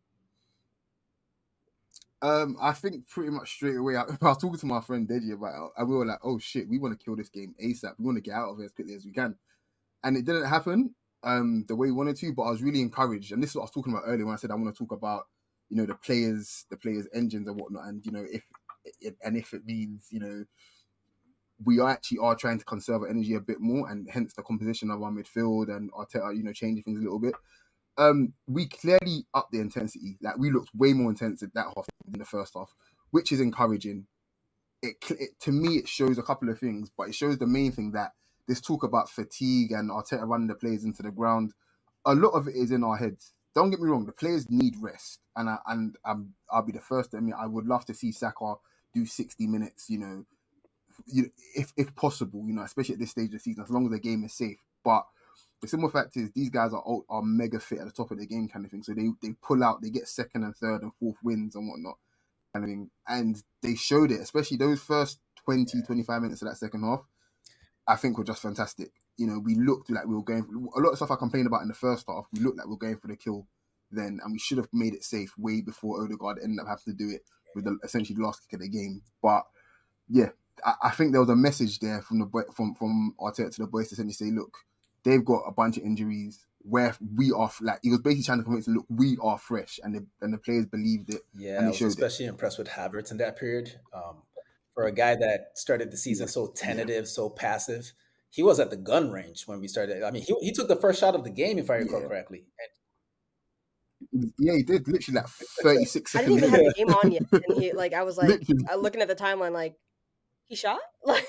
Um, I think pretty much straight away, I, I was talking to my friend Deji about it, and we were like, oh shit, we want to kill this game ASAP. We want to get out of it as quickly as we can. And it didn't happen um, the way we wanted to, but I was really encouraged. And this is what I was talking about earlier when I said I want to talk about, you know, the players, the players' engines and whatnot. And, you know, if it, and if it means, you know, we actually are trying to conserve our energy a bit more, and hence the composition of our midfield and Arteta, you know, changing things a little bit. Um, we clearly upped the intensity. Like, we looked way more intense at that half than the first half, which is encouraging. It, it to me, it shows a couple of things, but it shows the main thing, that this talk about fatigue and Arteta running the players into the ground, a lot of it is in our heads. Don't get me wrong, the players need rest, and I, and um, I'll be the first to admit I would love to see Saka do sixty minutes, you know, you, if if possible, you know, especially at this stage of the season, as long as the game is safe. But the simple fact is, these guys are are mega fit at the top of the game, kind of thing. So they, they pull out, they get second and third and fourth wins and whatnot, kind of thing. And they showed it, especially those first twenty, twenty-five minutes of that second half, I think were just fantastic. You know, we looked like we were going for, a lot of stuff I complained about in the first half, we looked like we were going for the kill then, and we should have made it safe way before Odegaard ended up having to do it with the essentially the last kick of the game. But yeah, I, I think there was a message there from the from from Arteta to the boys to essentially say, look, they've got a bunch of injuries where we are, like, he was basically trying to convince them, look, we are fresh, and the and the players believed it. Yeah, and I was especially it. impressed with Havertz in that period. Um, for a guy that started the season so tentative, yeah. so passive, he was at the gun range when we started. I mean, he he took the first shot of the game, if I recall yeah. correctly. And yeah, he did, literally like thirty-six I seconds. I didn't even have the game on yet, and he like I was like I looking at the timeline like, he shot? Like.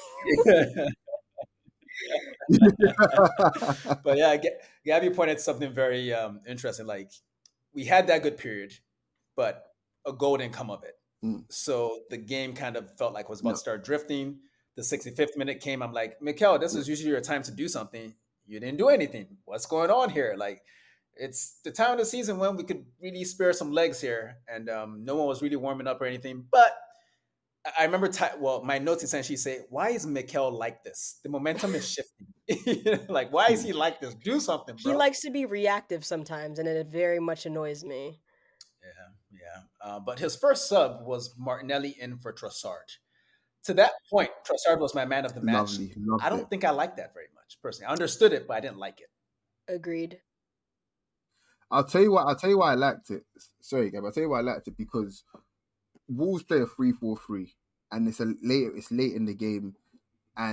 But yeah, Gabby pointed something very um, interesting. Like, we had that good period, but a goal didn't come of it. Mm. So the game kind of felt like it was about no. to start drifting. The sixty-fifth minute came. I'm like, Mikel, this is usually your time to do something. You didn't do anything. What's going on here? Like, it's the time of the season when we could really spare some legs here, and um, no one was really warming up or anything. But I remember, t- well, my notes essentially say, why is Mikel like this? The momentum is shifting. Like, why is he like this? Do something, bro. He likes to be reactive sometimes, and it very much annoys me. Yeah, yeah. Uh, but his first sub was Martinelli in for Trossard. To that point, Trossard was my man of the match. Lovely, loved I don't it. think I liked that very much, personally. I understood it, but I didn't like it. Agreed. I'll tell you why. I'll tell you why I liked it. Sorry, Gab. I'll tell you why I liked it, because Wolves play a three four three, and it's a late. It's late in the game, and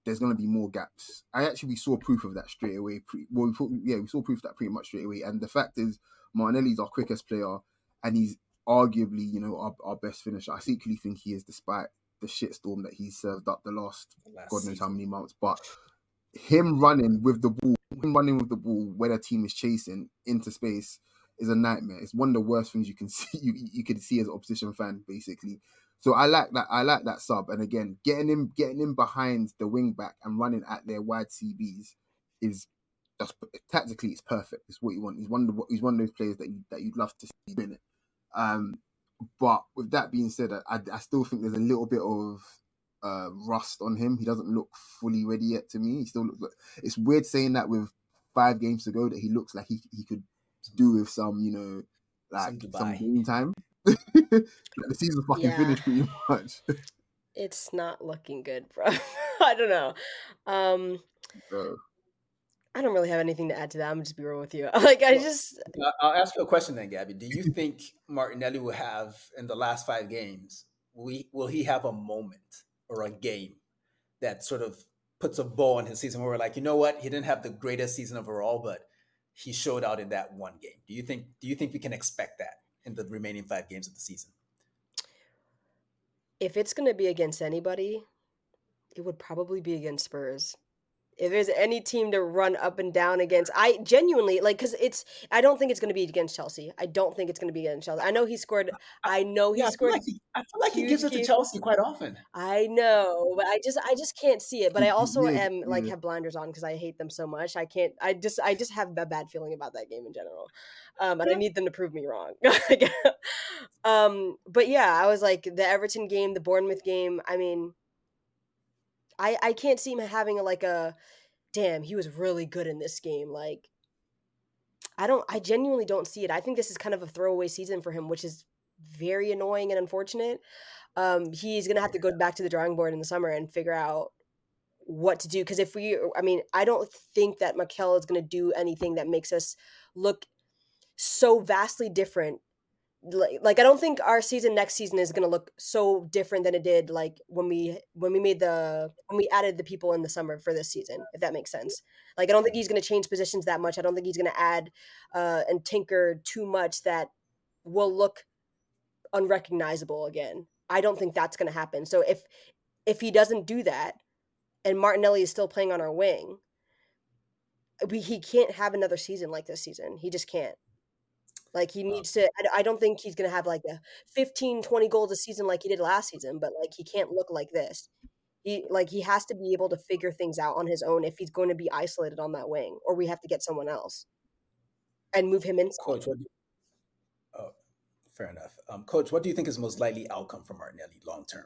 there's going to be more gaps. I actually saw proof of that straight away. Pre- well, we thought, yeah, we saw proof of that pretty much straight away. And the fact is, Martinelli's our quickest player, and he's arguably, you know, our, our best finisher. I secretly think he is, despite the shitstorm that he's served up the last, last God knows season. how many months. But him running with the ball, him running with the ball when a team is chasing into space is a nightmare. It's one of the worst things you can see. You you can see as an opposition fan, basically. So I like that. I like that sub. And again, getting him, getting him behind the wing back and running at their wide C Bs is just tactically it's perfect. It's what you want. He's one of the, he's one of those players that you that you'd love to see doing it. Um, but with that being said, I, I still think there's a little bit of uh, rust on him. He doesn't look fully ready yet to me. He still looks like, it's weird saying that with five games to go that he looks like he he could do with some, you know, like some, some game time. The season's fucking yeah. finished pretty much. It's not looking good, bro. I don't know. Um, Bro. I don't really have anything to add to that. I'm just be real with you. Like I well, just. I'll ask you a question then, Gabby. Do you think Martinelli will have in the last five games? We will he have a moment or a game that sort of puts a bow on his season where we're like, you know what, he didn't have the greatest season overall, but he showed out in that one game. Do you think? Do you think we can expect that in the remaining five games of the season? If it's going to be against anybody, it would probably be against Spurs. If there's any team to run up and down against, I genuinely like because it's. I don't think it's going to be against Chelsea. I don't think it's going to be against Chelsea. I know he scored. I know he yeah, scored. I feel like he, I feel like he gives it to Chelsea quite often. I know, but I just, I just can't see it. But I also Yeah, am like yeah. have blinders on because I hate them so much. I can't. I just, I just have a bad feeling about that game in general, um, and I need them to prove me wrong. um, but yeah, I was like the Everton game, the Bournemouth game. I mean, I, I can't see him having a, like a. Damn, he was really good in this game. Like, I don't, I genuinely don't see it. I think this is kind of a throwaway season for him, which is very annoying and unfortunate. Um, he's going to have to go back to the drawing board in the summer and figure out what to do. Because if we, I mean, I don't think that Mikel is going to do anything that makes us look so vastly different. Like, like I don't think our season next season is going to look so different than it did like when we when we made the when we added the people in the summer for this season, if that makes sense. Like I don't think he's going to change positions that much. I don't think he's going to add uh, and tinker too much that will look unrecognizable again. I don't think that's going to happen. So if if he doesn't do that and Martinelli is still playing on our wing, we, he can't have another season like this season. He just can't. Like he needs to, I don't think he's going to have like a fifteen, twenty goals a season like he did last season, but like he can't look like this. He like he has to be able to figure things out on his own if he's going to be isolated on that wing, or we have to get someone else and move him inside. Coach, what do you, oh, fair enough. Um, Coach, what do you think is the most likely outcome for Martinelli long term?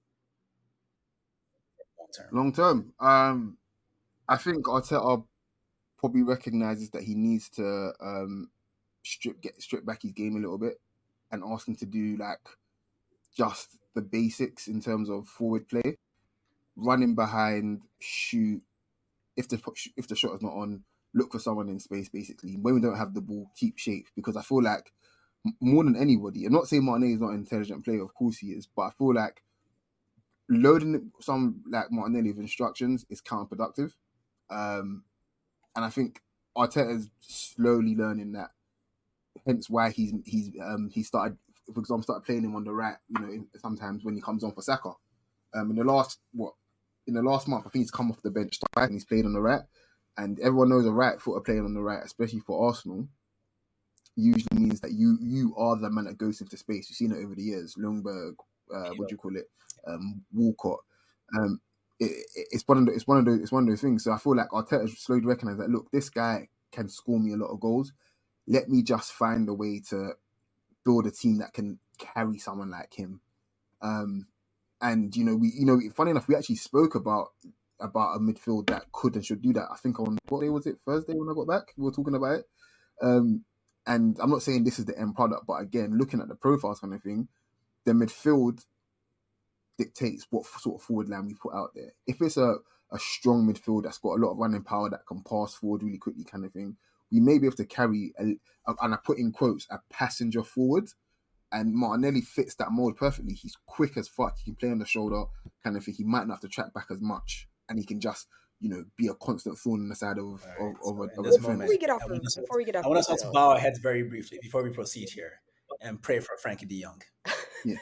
Long term. Long term. Um, I think Arteta probably recognizes that he needs to um, strip get strip back his game a little bit and ask him to do like just the basics in terms of forward play, running behind, shoot. If the if the shot is not on, look for someone in space. Basically, when we don't have the ball, keep shape, because I feel like more than anybody, I'm not saying Martinelli is not an intelligent player. Of course he is, but I feel like loading some like Martinelli with instructions is counterproductive. Um, and I think Arteta is slowly learning that. Hence why he's he's um he started, for example, started playing him on the right. You know, sometimes when he comes on for Saka. Um, in the last what, in the last month, I think he's come off the bench twice and he's played on the right. And everyone knows a right footer playing on the right, especially for Arsenal, usually means that you you are the man that goes into space. You've seen it over the years. Ljungberg, uh, what do you call it? Um, Walcott. Um, it, it, it's one of the, it's one of those it's one of those things. So I feel like Arteta slowly recognised that, look, this guy can score me a lot of goals. Let me just find a way to build a team that can carry someone like him. Um, and you know, we you know, funny enough, we actually spoke about about a midfield that could and should do that. I think on what day was it? Thursday when I got back, we were talking about it. Um, and I'm not saying this is the end product, but again, looking at the profiles kind of thing, the midfield dictates what sort of forward line we put out there. If it's a, a strong midfield that's got a lot of running power that can pass forward really quickly kind of thing, we may be able to carry, a, a, and I put in quotes, a passenger forward. And Martinelli fits that mold perfectly. He's quick as fuck. He can play on the shoulder kind of thing. He might not have to track back as much. and he can just, you know, be a constant thorn on the side of, right, of, so of, a, in of this a moment, before we get off I of, want us, before we get off I want us of, all to bow our heads very briefly before we proceed here and pray for Frankie De Jong. Yeah.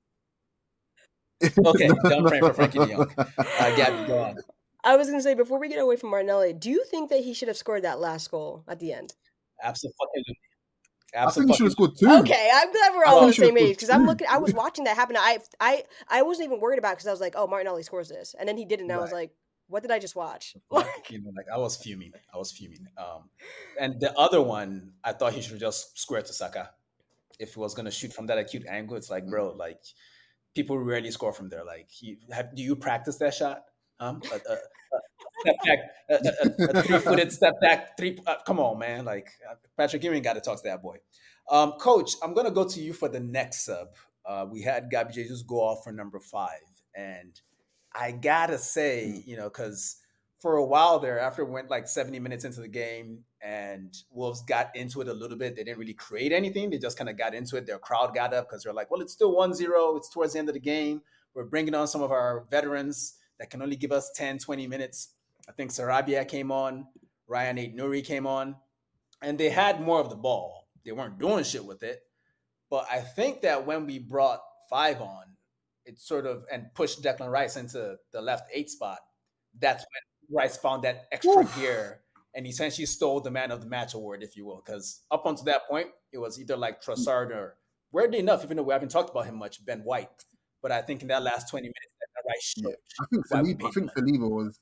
Okay, done praying for Frankie De Jong. Uh, Gabby, go on. I was going to say, before we get away from Martinelli, do you think that he should have scored that last goal at the end? Absolutely. I think he should have scored two. Okay, I'm glad we're all on the same age because I'm looking. I was watching that happen. I I I wasn't even worried about it because I was like, oh, Martinelli scores this, and then he didn't. And right. I was like, what did I just watch? You know, like I was fuming. I was fuming. Um, and the other one, I thought he should have just squared to Saka. If he was gonna shoot from that acute angle, it's like, bro, like people rarely score from there. Like, you have, do you practice that shot? Um, a, a, a step back, a, a, a three-footed step back. Three. Uh, come on, man. Like Patrick Ewing got to talk to that boy. Um, Coach, I'm gonna go to you for the next sub. Uh, we had Gabby Jesus go off for number five, and I gotta say, you know, because for a while there, after it went like seventy minutes into the game, and Wolves got into it a little bit, they didn't really create anything. They just kind of got into it. Their crowd got up because they're like, well, it's still one zero. It's towards the end of the game. We're bringing on some of our veterans that can only give us ten, twenty minutes. I think Sarabia came on, Ryan Aït-Nouri came on, and they had more of the ball. They weren't doing shit with it. But I think that when we brought five on, it sort of, and pushed Declan Rice into the left eight spot, that's when Rice found that extra Oof. gear and essentially stole the man of the match award, if you will. Because up until that point, it was either like Trossard or, weirdly enough, even though we haven't talked about him much, Ben White. But I think in that last twenty minutes, that Rice showed. Yeah, I think Saliba, I think Saliba was.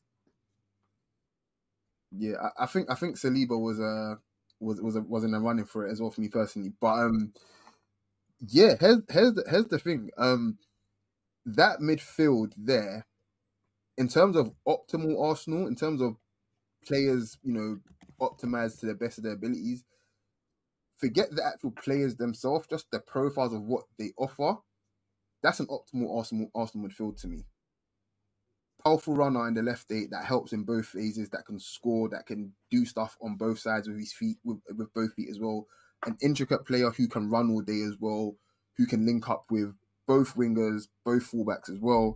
Yeah, I, I think I think Saliba was uh was was a, was in the running for it as well for me personally. But um, yeah, here's here's the, here's the thing. Um, that midfield there, in terms of optimal Arsenal, in terms of players, you know, optimized to the best of their abilities, forget the actual players themselves, just the profiles of what they offer. That's an optimal Arsenal Arsenal midfield to me. Powerful runner in the left eight that helps in both phases, that can score, that can do stuff on both sides with his feet, with, with both feet as well. An intricate player who can run all day as well, who can link up with both wingers, both fullbacks as well.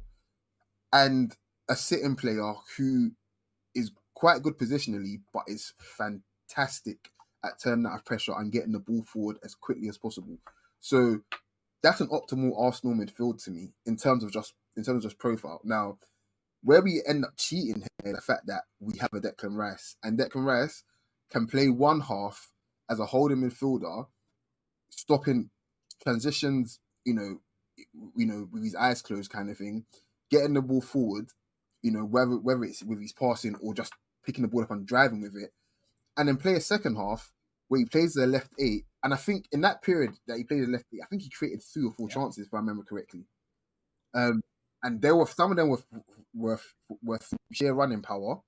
And a sitting player who is quite good positionally, but is fantastic at turning out of pressure and getting the ball forward as quickly as possible. So that's an optimal Arsenal midfield to me in terms of just in terms of just profile. Now, where we end up cheating here, the fact that we have a Declan Rice, and Declan Rice can play one half as a holding midfielder, stopping transitions, you know, you know, with his eyes closed kind of thing, getting the ball forward, you know, whether whether it's with his passing or just picking the ball up and driving with it, and then play a second half where he plays the left eight. And I think in that period that he played the left eight, I think he created three or four yeah. chances, if I remember correctly. Um, and there were some of them were were were sheer running power,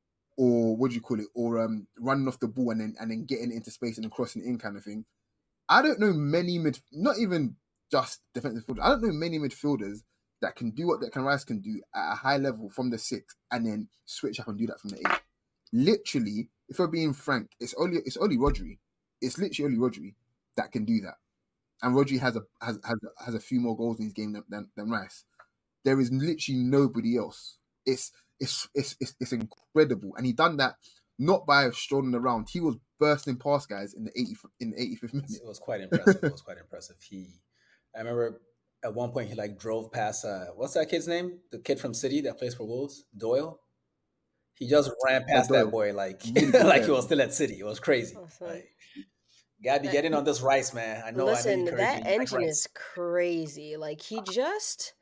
or what do you call it, or um, running off the ball and then and then getting into space and then crossing it in kind of thing. I don't know many mid, not even just defensive midfielders. I don't know many midfielders that can do what Declan Rice can do at a high level from the six and then switch up and do that from the eight. Literally, if we're being frank, it's only it's only Rodri. It's literally only Rodri that can do that, and Rodri has a has has, has a few more goals in his game than, than, than Rice. There is literally nobody else. It's it's it's it's, it's incredible, and he done that not by strolling around. He was bursting past guys in the eighty in the eighty-fifth minute. It was quite impressive. It was quite impressive. He, I remember at one point he like drove past. Uh, what's that kid's name? The kid from City that plays for Wolves, Doyle. He just ran past oh, that boy like like he was still at City. It was crazy. Awesome. Like, gotta be getting on this Rice, man. I know. Listen, I know that engine like is crazy. Like he just.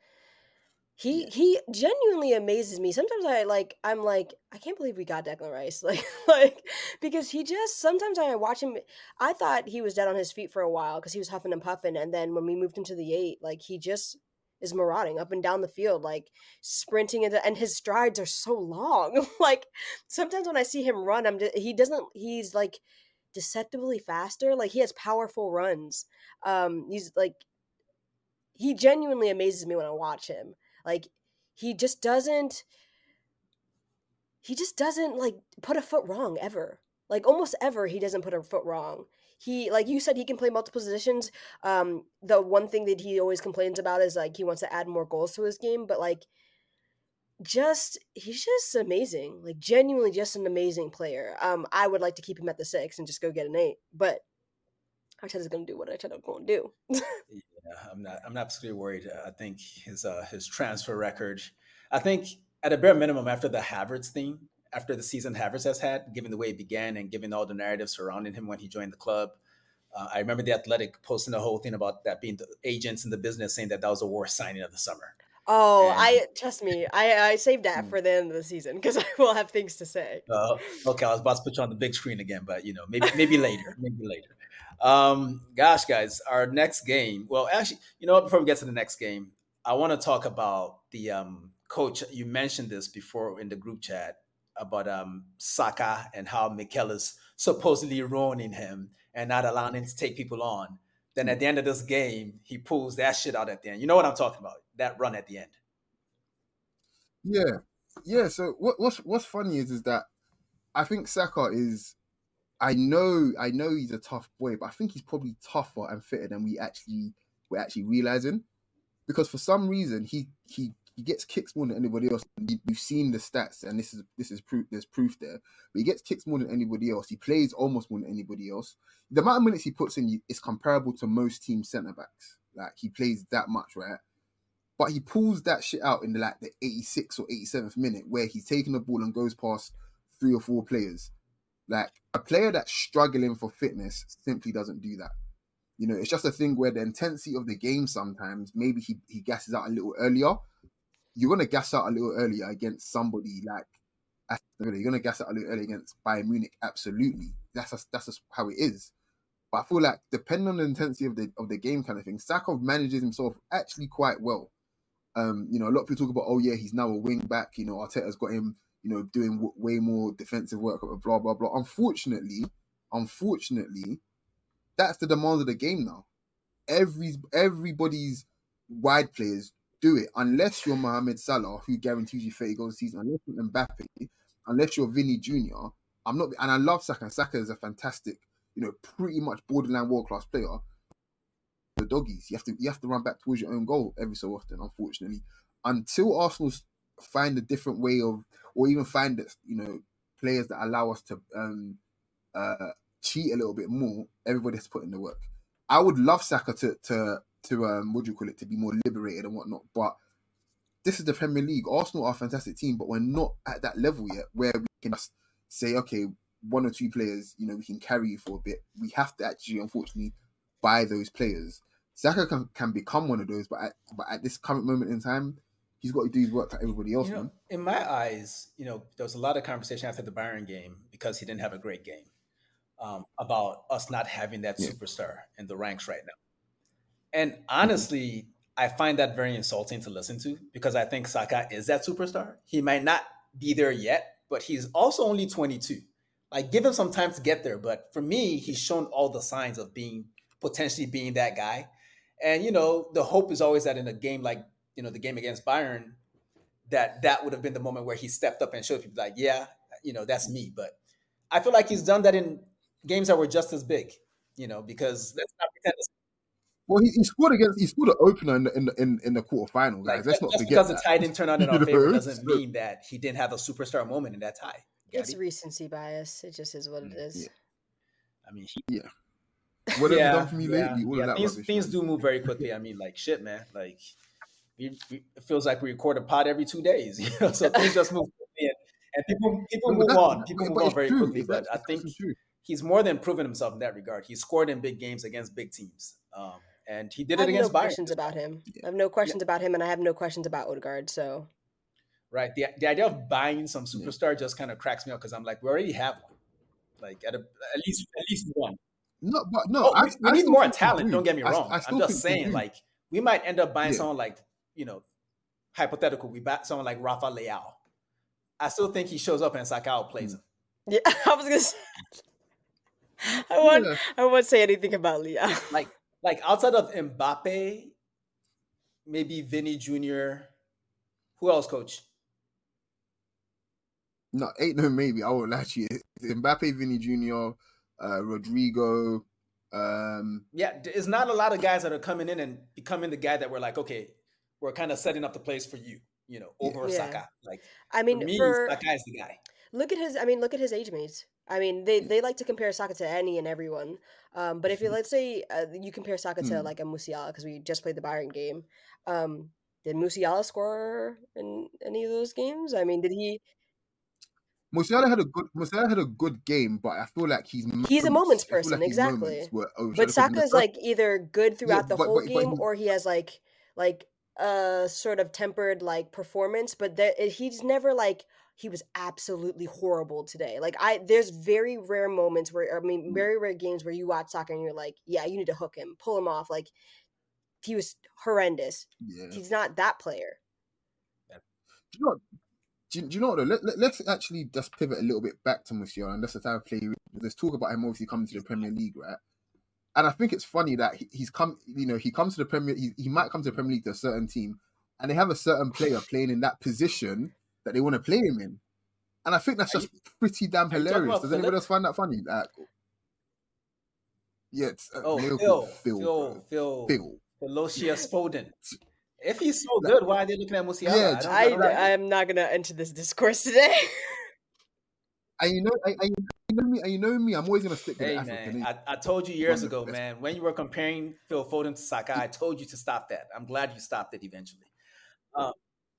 He he genuinely amazes me. Sometimes I like I'm like I can't believe we got Declan Rice like like because he just sometimes I watch him. I thought he was dead on his feet for a while because he was huffing and puffing, and then when we moved into the eight, like he just is marauding up and down the field, like sprinting into, and his strides are so long. Like sometimes when I see him run, I'm just, he doesn't he's like deceptively faster. Like he has powerful runs. Um, he's like he genuinely amazes me when I watch him. Like he just doesn't he just doesn't like put a foot wrong ever. Like almost ever he doesn't put a foot wrong. He, like you said, he can play multiple positions. Um, the one thing that he always complains about is like he wants to add more goals to his game, but like just he's just amazing, like genuinely just an amazing player. Um, I would like to keep him at the six and just go get an eight, but Arteta's going to do what Arteta's going to do. Yeah, I'm not. I'm not particularly worried. Uh, I think his uh, his transfer record. I think at a bare minimum, after the Havertz thing, after the season Havertz has had, given the way it began and given all the narrative surrounding him when he joined the club, uh, I remember the Athletic posting a whole thing about that being the agents in the business saying that that was the worst signing of the summer. Oh, and, I trust me. I, I saved that for the end of the season because I will have things to say. Uh, okay, I was about to put you on the big screen again, but you know, maybe maybe later, maybe later. Um, gosh, guys, our next game. Well, actually, you know what? Before we get to the next game, I want to talk about the um, coach. You mentioned this before in the group chat about um, Saka and how Mikel is supposedly ruining him and not allowing him to take people on. Then at the end of this game, he pulls that shit out at the end. You know what I'm talking about? That run at the end. Yeah, yeah. So what, what's what's funny is is that I think Saka is. I know, I know he's a tough boy, but I think he's probably tougher and fitter than we actually we're actually realizing. Because for some reason he he he gets kicks more than anybody else. We've seen the stats, and this is this is proof. There's proof there. But he gets kicks more than anybody else. He plays almost more than anybody else. The amount of minutes he puts in is comparable to most team centre backs. Like he plays that much, right? But he pulls that shit out in the like the eighty-sixth or eighty-seventh minute where he's taking the ball and goes past three or four players. Like a player that's struggling for fitness simply doesn't do that. You know, it's just a thing where the intensity of the game sometimes, maybe he, he gasses out a little earlier. You're going to gas out a little earlier against somebody like Aston Villa. You're going to gas out a little earlier against Bayern Munich. Absolutely. That's just, that's just how it is. But I feel like depending on the intensity of the of the game kind of thing, Saka manages himself actually quite well. Um, you know, a lot of people talk about, oh yeah, he's now a wing back. You know, Arteta's got him, you know, doing w- way more defensive work, blah, blah, blah. Unfortunately, unfortunately, that's the demands of the game now. Every Everybody's wide players do it, unless you're Mohamed Salah, who guarantees you thirty goals a season, unless you're Mbappe, unless you're Vinny Junior I'm not, and I love Saka. Saka is a fantastic, you know, pretty much borderline world-class player. The doggies, you have to you have to run back towards your own goal every so often, unfortunately. Until Arsenal find a different way of, or even find that, you know, players that allow us to um, uh, cheat a little bit more, everybody has to put in the work. I would love Saka to to to um, what do you call it, to be more liberated and whatnot, but this is the Premier League. Arsenal are a fantastic team, but we're not at that level yet where we can just say, okay, one or two players, you know, we can carry you for a bit. We have to actually, unfortunately, buy those players. Saka can, can become one of those, but at, but at this current moment in time, he's got to do his work like everybody else, you know, man. In my eyes, you know, there was a lot of conversation after the Bayern game because he didn't have a great game um, about us not having that yeah. superstar in the ranks right now. And honestly, mm-hmm. I find that very insulting to listen to because I think Saka is that superstar. He might not be there yet, but he's also only twenty-two. Like, give him some time to get there. But for me, he's shown all the signs of being potentially being that guy. And, you know, the hope is always that in a game like, you know, the game against Bayern, that that would have been the moment where he stepped up and showed people like, yeah, you know, that's me. But I feel like he's done that in games that were just as big, you know, because let's not pretend. Well, he, he scored against, he scored an opener in the, in the, in, in the quarterfinal, guys. Like, let's not just forget because that. the tie didn't turn out in our favor doesn't mean that he didn't have a superstar moment in that tie. It's recency bias. It just is what it is. Yeah. I mean, he, yeah. What yeah, have you done for me yeah, lately? All yeah. of that things rubbish, things man. do move very quickly. I mean, like shit, man. Like we, we, it feels like we record a pod every two days. You know, so things just move quickly, and, and people people No, move on. People move on very true. quickly. It's but I think he's more than proven himself in that regard. He scored in big games against big teams, um, and he did it against no Bayern. Questions about him. Yeah. I have no questions yeah. about him, and I have no questions about Odegaard. So, right, the the idea of buying some superstar yeah. just kind of cracks me up because I'm like, we already have one. Like at a, at least at least one. No, but no, oh, I, we, we I need more talent. agree. Don't get me wrong. I, I I'm just saying, like, we might end up buying yeah. someone like, you know, hypothetical. We buy someone like Rafa Leao. I still think he shows up and Saka plays him. Yeah, I was gonna say. I won't. Yeah. I won't say anything about Leao. Like, like outside of Mbappe, maybe Vinny Junior Who else, Coach? No, ain't no maybe. I won't lie to you. Mbappe, Vinny Junior Uh, Rodrigo. Um, yeah, it's not a lot of guys that are coming in and becoming the guy that we're like, okay, we're kind of setting up the place for you. you know, over yeah. Saka. Like, I mean, for me, for, Saka is the guy. Look at his. I mean, look at his age mates. I mean, they, they like to compare Saka to any and everyone. Um, but if you let's say uh, you compare Saka to like a Musiala, because we just played the Bayern game, um, did Musiala score in any of those games? I mean, did he? Musiala had a good Musiala had a good game, but I feel like he's moments, he's a moments person, like exactly. Were, oh, but Saka is like either good throughout yeah, the but, whole but, game, but he, or he has like like a sort of tempered like performance. But there, he's never like. He was absolutely horrible today. Like I, there's very rare moments where, I mean, very rare games where you watch soccer and you're like, yeah, you need to hook him, pull him off. Like he was horrendous. Yeah. He's not that player. Do you know, do, do you know what? Let, let, let's actually just pivot a little bit back to Musiala, and that's the type of player. There's talk about him obviously coming to the Premier League, right? And I think it's funny that he, he's come, you know, he comes to the Premier. He, he might come to the Premier League to a certain team, and they have a certain player playing in that position that they want to play him in. And I think that's just you, pretty damn hilarious. Does anybody else find that funny? Like, yeah, it's uh, oh, Phil, Phil, Phil, Phil, Phil, Philosius Foden. If he's so good, why are they looking at Musiala? Yeah, I, I, I, I am not going to enter this discourse today. And you know, I, I, you know me, and you know me, I'm always going to stick with hey, the African. Man, I, I told you years ago, man, when you were comparing Phil Foden to Saka, I told you to stop that. I'm glad you stopped it eventually. Um,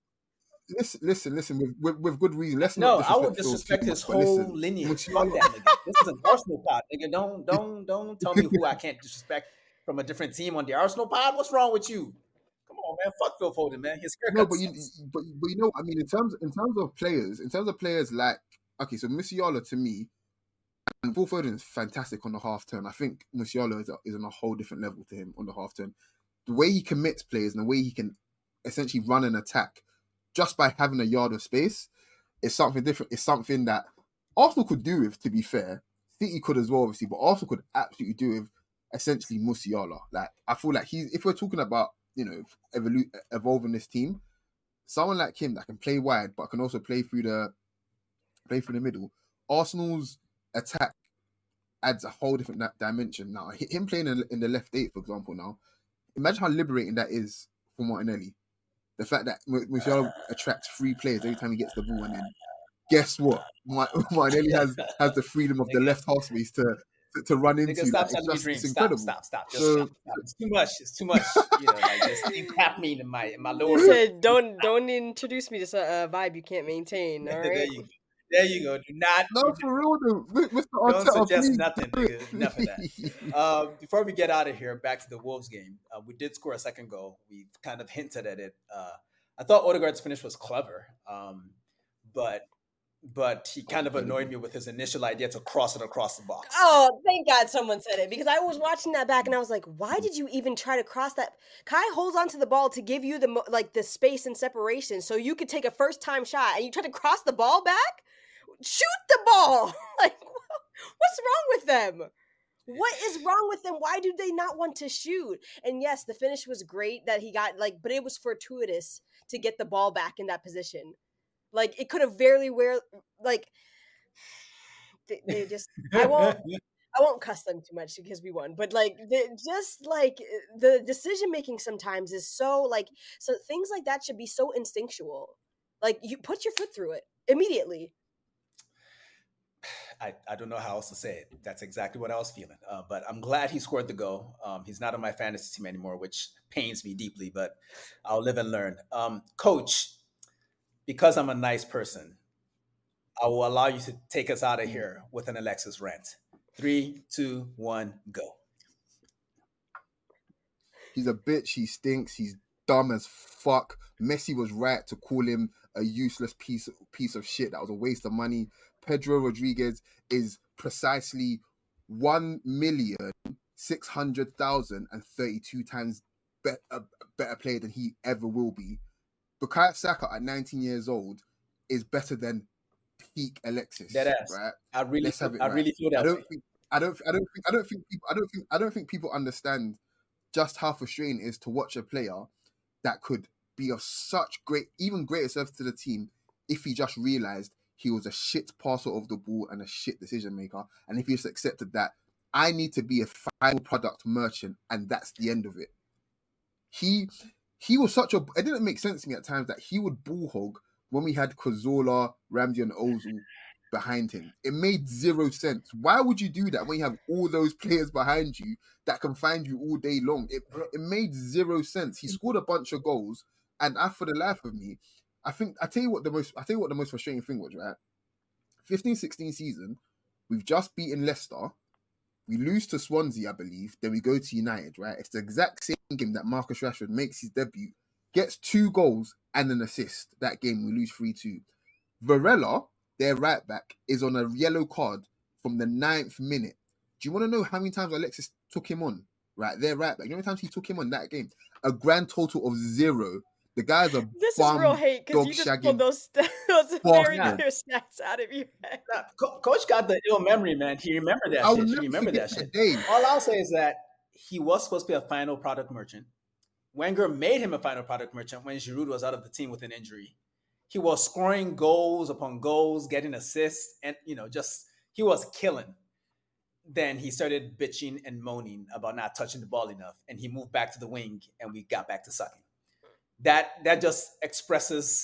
Listen, listen, listen. With, with, with good reason. Let's no, not I would disrespect his whole listen, lineage. Fuck that nigga. This is an Arsenal pod, nigga. Don't, don't, don't tell me who I can't disrespect from a different team on the Arsenal pod. What's wrong with you? Come on, man. Fuck Phil Foden, man. His haircut. No, but you, but, but you know, I mean, in terms, in terms of players, in terms of players like, okay, so Musiala to me, and Phil Foden is fantastic on the half turn. I think Musiala is, a, is on a whole different level to him on the half turn. The way he commits players and the way he can essentially run an attack just by having a yard of space is something different. It's something that Arsenal could do with, to be fair. City could as well, obviously, but Arsenal could absolutely do with essentially Musiala. Like, I feel like he's, if we're talking about, you know, evolu- evolving this team, someone like him that can play wide but can also play through the play through the middle. Arsenal's attack adds a whole different dimension now. Him playing in, in the left eight, for example, now, imagine how liberating that is for Martinelli. The fact that Musiala attracts three players every time he gets the ball, and then guess what? Martinelli has has the freedom of the left half space to to, to run into. Nigga, stop telling me dreams. Stop, stop, stop. Just so, stop, stop. It's too much. It's too much. You know, like just encap me in my in my lower. You said don't don't introduce me to a uh, vibe you can't maintain. All right. there, you, there you go. Do not. No, for real, dude. Mister Don't Arteta, suggest please. nothing, nigga. Enough of that. Uh, before we get out of here, back to the Wolves game. Uh, we did score a second goal. We kind of hinted at it. Uh, I thought Odegaard's finish was clever, um, but but he kind of annoyed me with his initial idea to cross it across the box. Oh, thank God someone said it, because I was watching that back and I was like, why did you even try to cross that? Kai holds onto the ball to give you the like the space and separation so you could take a first time shot, and you try to cross the ball back? Shoot the ball! Like, what's wrong with them? What is wrong with them? Why do they not want to shoot? And yes, the finish was great that he got, like, but it was fortuitous to get the ball back in that position. Like, it could have very well, like, they, they just, I won't, I won't cuss them too much because we won, but like, they, just like the decision making sometimes is so like, so things like that should be so instinctual. Like, you put your foot through it immediately. I, I don't know how else to say it. That's exactly what I was feeling. Uh, but I'm glad he scored the goal. Um, he's not on my fantasy team anymore, which pains me deeply, but I'll live and learn. Um, Coach, because I'm a nice person, I will allow you to take us out of here with an Alexis rant. Three, two, one, go. He's a bitch. He stinks. He's dumb as fuck. Messi was right to call him a useless piece, piece of shit. That was a waste of money. Pedro Rodriguez is precisely one million six hundred thousand and thirty-two times be- a better player than he ever will be. Bukayo Saka at nineteen years old is better than peak Alexis. That ass. Right? I really, Let's have it I right. really feel that. I don't way. think. I don't. I don't think. I don't think. People, I don't think. I don't think people understand just how frustrating it is to watch a player that could be of such great, even greater service to the team if he just realized he was a shit passer of the ball and a shit decision maker. And if he just accepted that, I need to be a final product merchant and that's the end of it. He he was such a. It didn't make sense to me at times that he would ball hog when we had Cazorla, Ramsey, and Ozil behind him. It made zero sense. Why would you do that when you have all those players behind you that can find you all day long? It it made zero sense. He scored a bunch of goals, and I, for the life of me, I think I tell you what the most I tell you what the most frustrating thing was, right? fifteen sixteen season, we've just beaten Leicester. We lose to Swansea, I believe. Then we go to United, right? It's the exact same game that Marcus Rashford makes his debut, gets two goals and an assist. That game, we lose three two. Varela, their right back, is on a yellow card from the ninth minute. Do you want to know how many times Alexis took him on? Right, their right back. You know how many times he took him on that game? A grand total of zero. The guy's a This bum, is real hate because you just pulled those, those very clear stats out of your head. Nah, Co- Coach got the ill memory, man. He remembered that I'll shit. He never remembered forget that shit. day. All I'll say is that he was supposed to be a final product merchant. Wenger made him a final product merchant when Giroud was out of the team with an injury. He was scoring goals upon goals, getting assists, and you know, just he was killing. Then he started bitching and moaning about not touching the ball enough, and he moved back to the wing, and we got back to sucking. That that just expresses,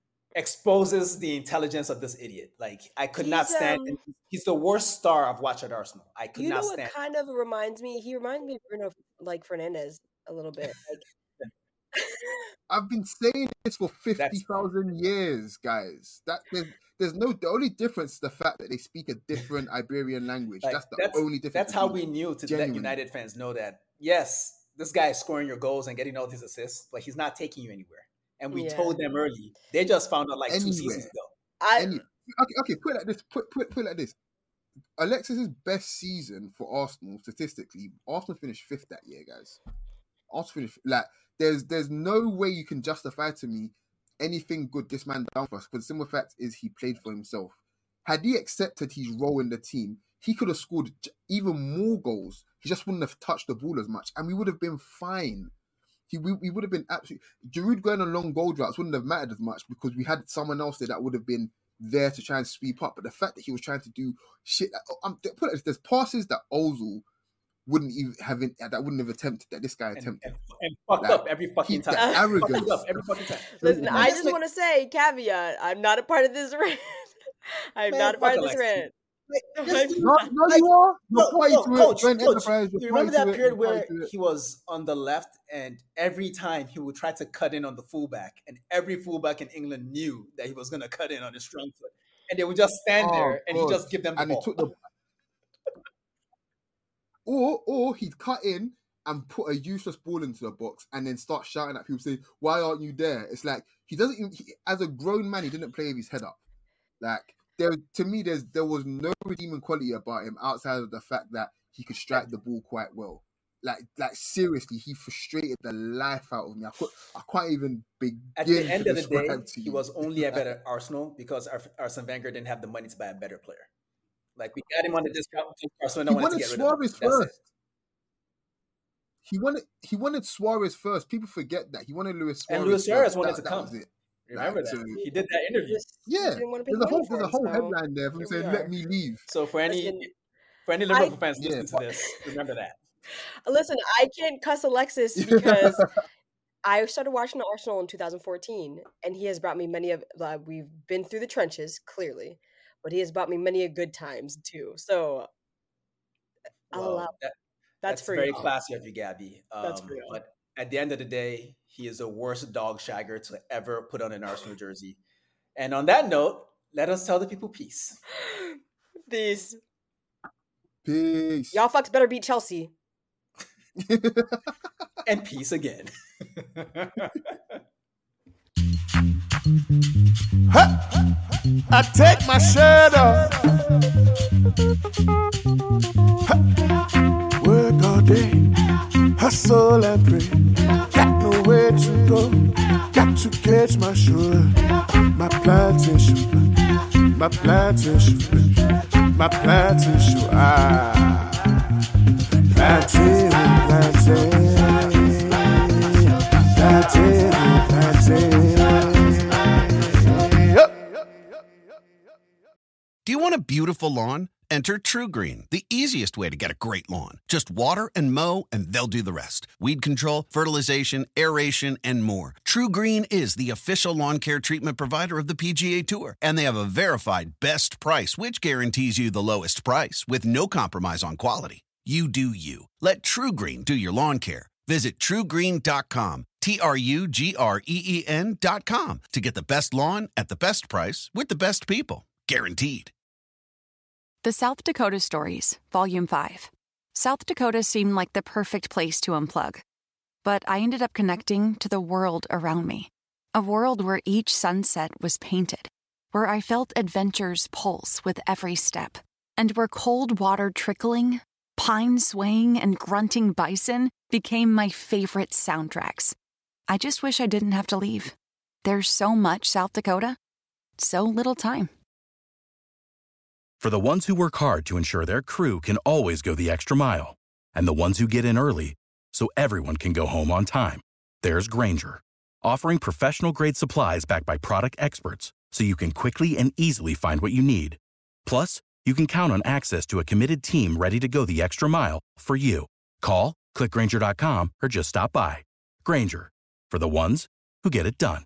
exposes the intelligence of this idiot. Like I could He's, not stand. um, He's the worst star I've watched at Arsenal. I could You know not what stand. kind of reminds me? He reminds me of Bruno, like Fernandez, a little bit. Like, I've been saying this for fifty That's- thousand years, guys. That there's, there's no the only difference is the fact that they speak a different Iberian language. Like, that's the that's, only difference. That's how between- we knew to let Genuinely. United fans know that yes, this guy is scoring your goals and getting all these assists, but he's not taking you anywhere. And we Yeah. told them early. They just found out like two Anywhere. seasons ago. I Any, okay, okay, put it like this. Put, put, put it like this. Alexis's best season for Arsenal statistically, Arsenal finished fifth that year, guys. Arsenal finished like there's there's no way you can justify to me anything good this man done for us. Because the simple fact is he played for himself. Had he accepted his role in the team, he could have scored j- even more goals. He just wouldn't have touched the ball as much, and we would have been fine. He, we, we would have been absolutely. Giroud going on long goal droughts wouldn't have mattered as much because we had someone else there that would have been there to try and sweep up. But the fact that he was trying to do shit, um, put it like this, there's passes that Ozil wouldn't even have in, that wouldn't have attempted that this guy And, attempted. and, and fucked Like, up every fucking he- time. the Fucked arrogance. up every fucking time. listen. Man, I this just make- want to say caveat. I'm not a part of this rant. I'm Man, not a part of fuck this Alexis. rant. Like, I'm this- No, not. no, Like, you are. No, You're party no, to it. coach, Join coach, Enterprise. you You're remember party that to period it. You're party where to it. he was on the left and every time he would try to cut in on the fullback and every fullback in England knew that he was going to cut in on his strong foot. And they would just stand Oh, there and he God. just give them the and he ball. took the or or he'd cut in and put a useless ball into the box and then start shouting at people saying, "Why aren't you there?" It's like he doesn't even he, as a grown man, he didn't play with his head up. Like there to me, there's there was no redeeming quality about him outside of the fact that he could strike the ball quite well. Like like seriously, he frustrated the life out of me. I could I can't even begin At the to end of the day, describe to he you. was only a better Arsenal because Ar- Arsene Wenger didn't have the money to buy a better player. Like we got him on the discount because Arsenal He wanted to wanted get rid of him. Suarez That's it. first. He wanted he wanted Suarez first. People forget that he wanted Luis Suarez. And Luis Suarez first. wanted That- to that come. was it. Remember Like, that. so- He did that interview. Just- Yeah, didn't want to pay there's the a whole money for there's a him, whole so headline there from here saying we "Let are. me leave." So for any Listen, for any Liverpool I- fans Yeah. listening to this, remember that. Listen, I can't cuss Alexis because I started watching Arsenal in two thousand fourteen, and he has brought me many of. Uh, we've been through the trenches, clearly, but he has brought me many a good times too. So I'll Well, allow that- that's, that's for very y'all. classy of you, Gabby. That's Um, for y'all. but at the end of the day, he is the worst dog shagger to ever put on an Arsenal jersey. And on that note, let us tell the people peace. These Peace. y'all fucks better beat Chelsea. And peace again. I take my shirt off. Ha. Work all day, hustle and pray. Got nowhere to go, got to catch my sugar. My plantation, my plantation, my plantation. Ah, plantain, plantain, plantain, plantain. Do you want a beautiful lawn? Enter TruGreen, the easiest way to get a great lawn. Just water and mow, and they'll do the rest. Weed control, fertilization, aeration, and more. TruGreen is the official lawn care treatment provider of the P G A Tour, and they have a verified best price, which guarantees you the lowest price with no compromise on quality. You do you. Let TruGreen do your lawn care. Visit True Green dot com, T R U G R E E N dot com, to get the best lawn at the best price with the best people. Guaranteed. The South Dakota Stories, Volume five. South Dakota seemed like the perfect place to unplug. But I ended up connecting to the world around me. A world where each sunset was painted, where I felt adventure's pulse with every step, and where cold water trickling, pine swaying, and grunting bison became my favorite soundtracks. I just wish I didn't have to leave. There's so much South Dakota, so little time. For the ones who work hard to ensure their crew can always go the extra mile, and the ones who get in early so everyone can go home on time, there's Grainger, offering professional-grade supplies backed by product experts so you can quickly and easily find what you need. Plus, you can count on access to a committed team ready to go the extra mile for you. Call, click Grainger dot com, or just stop by. Grainger, for the ones who get it done.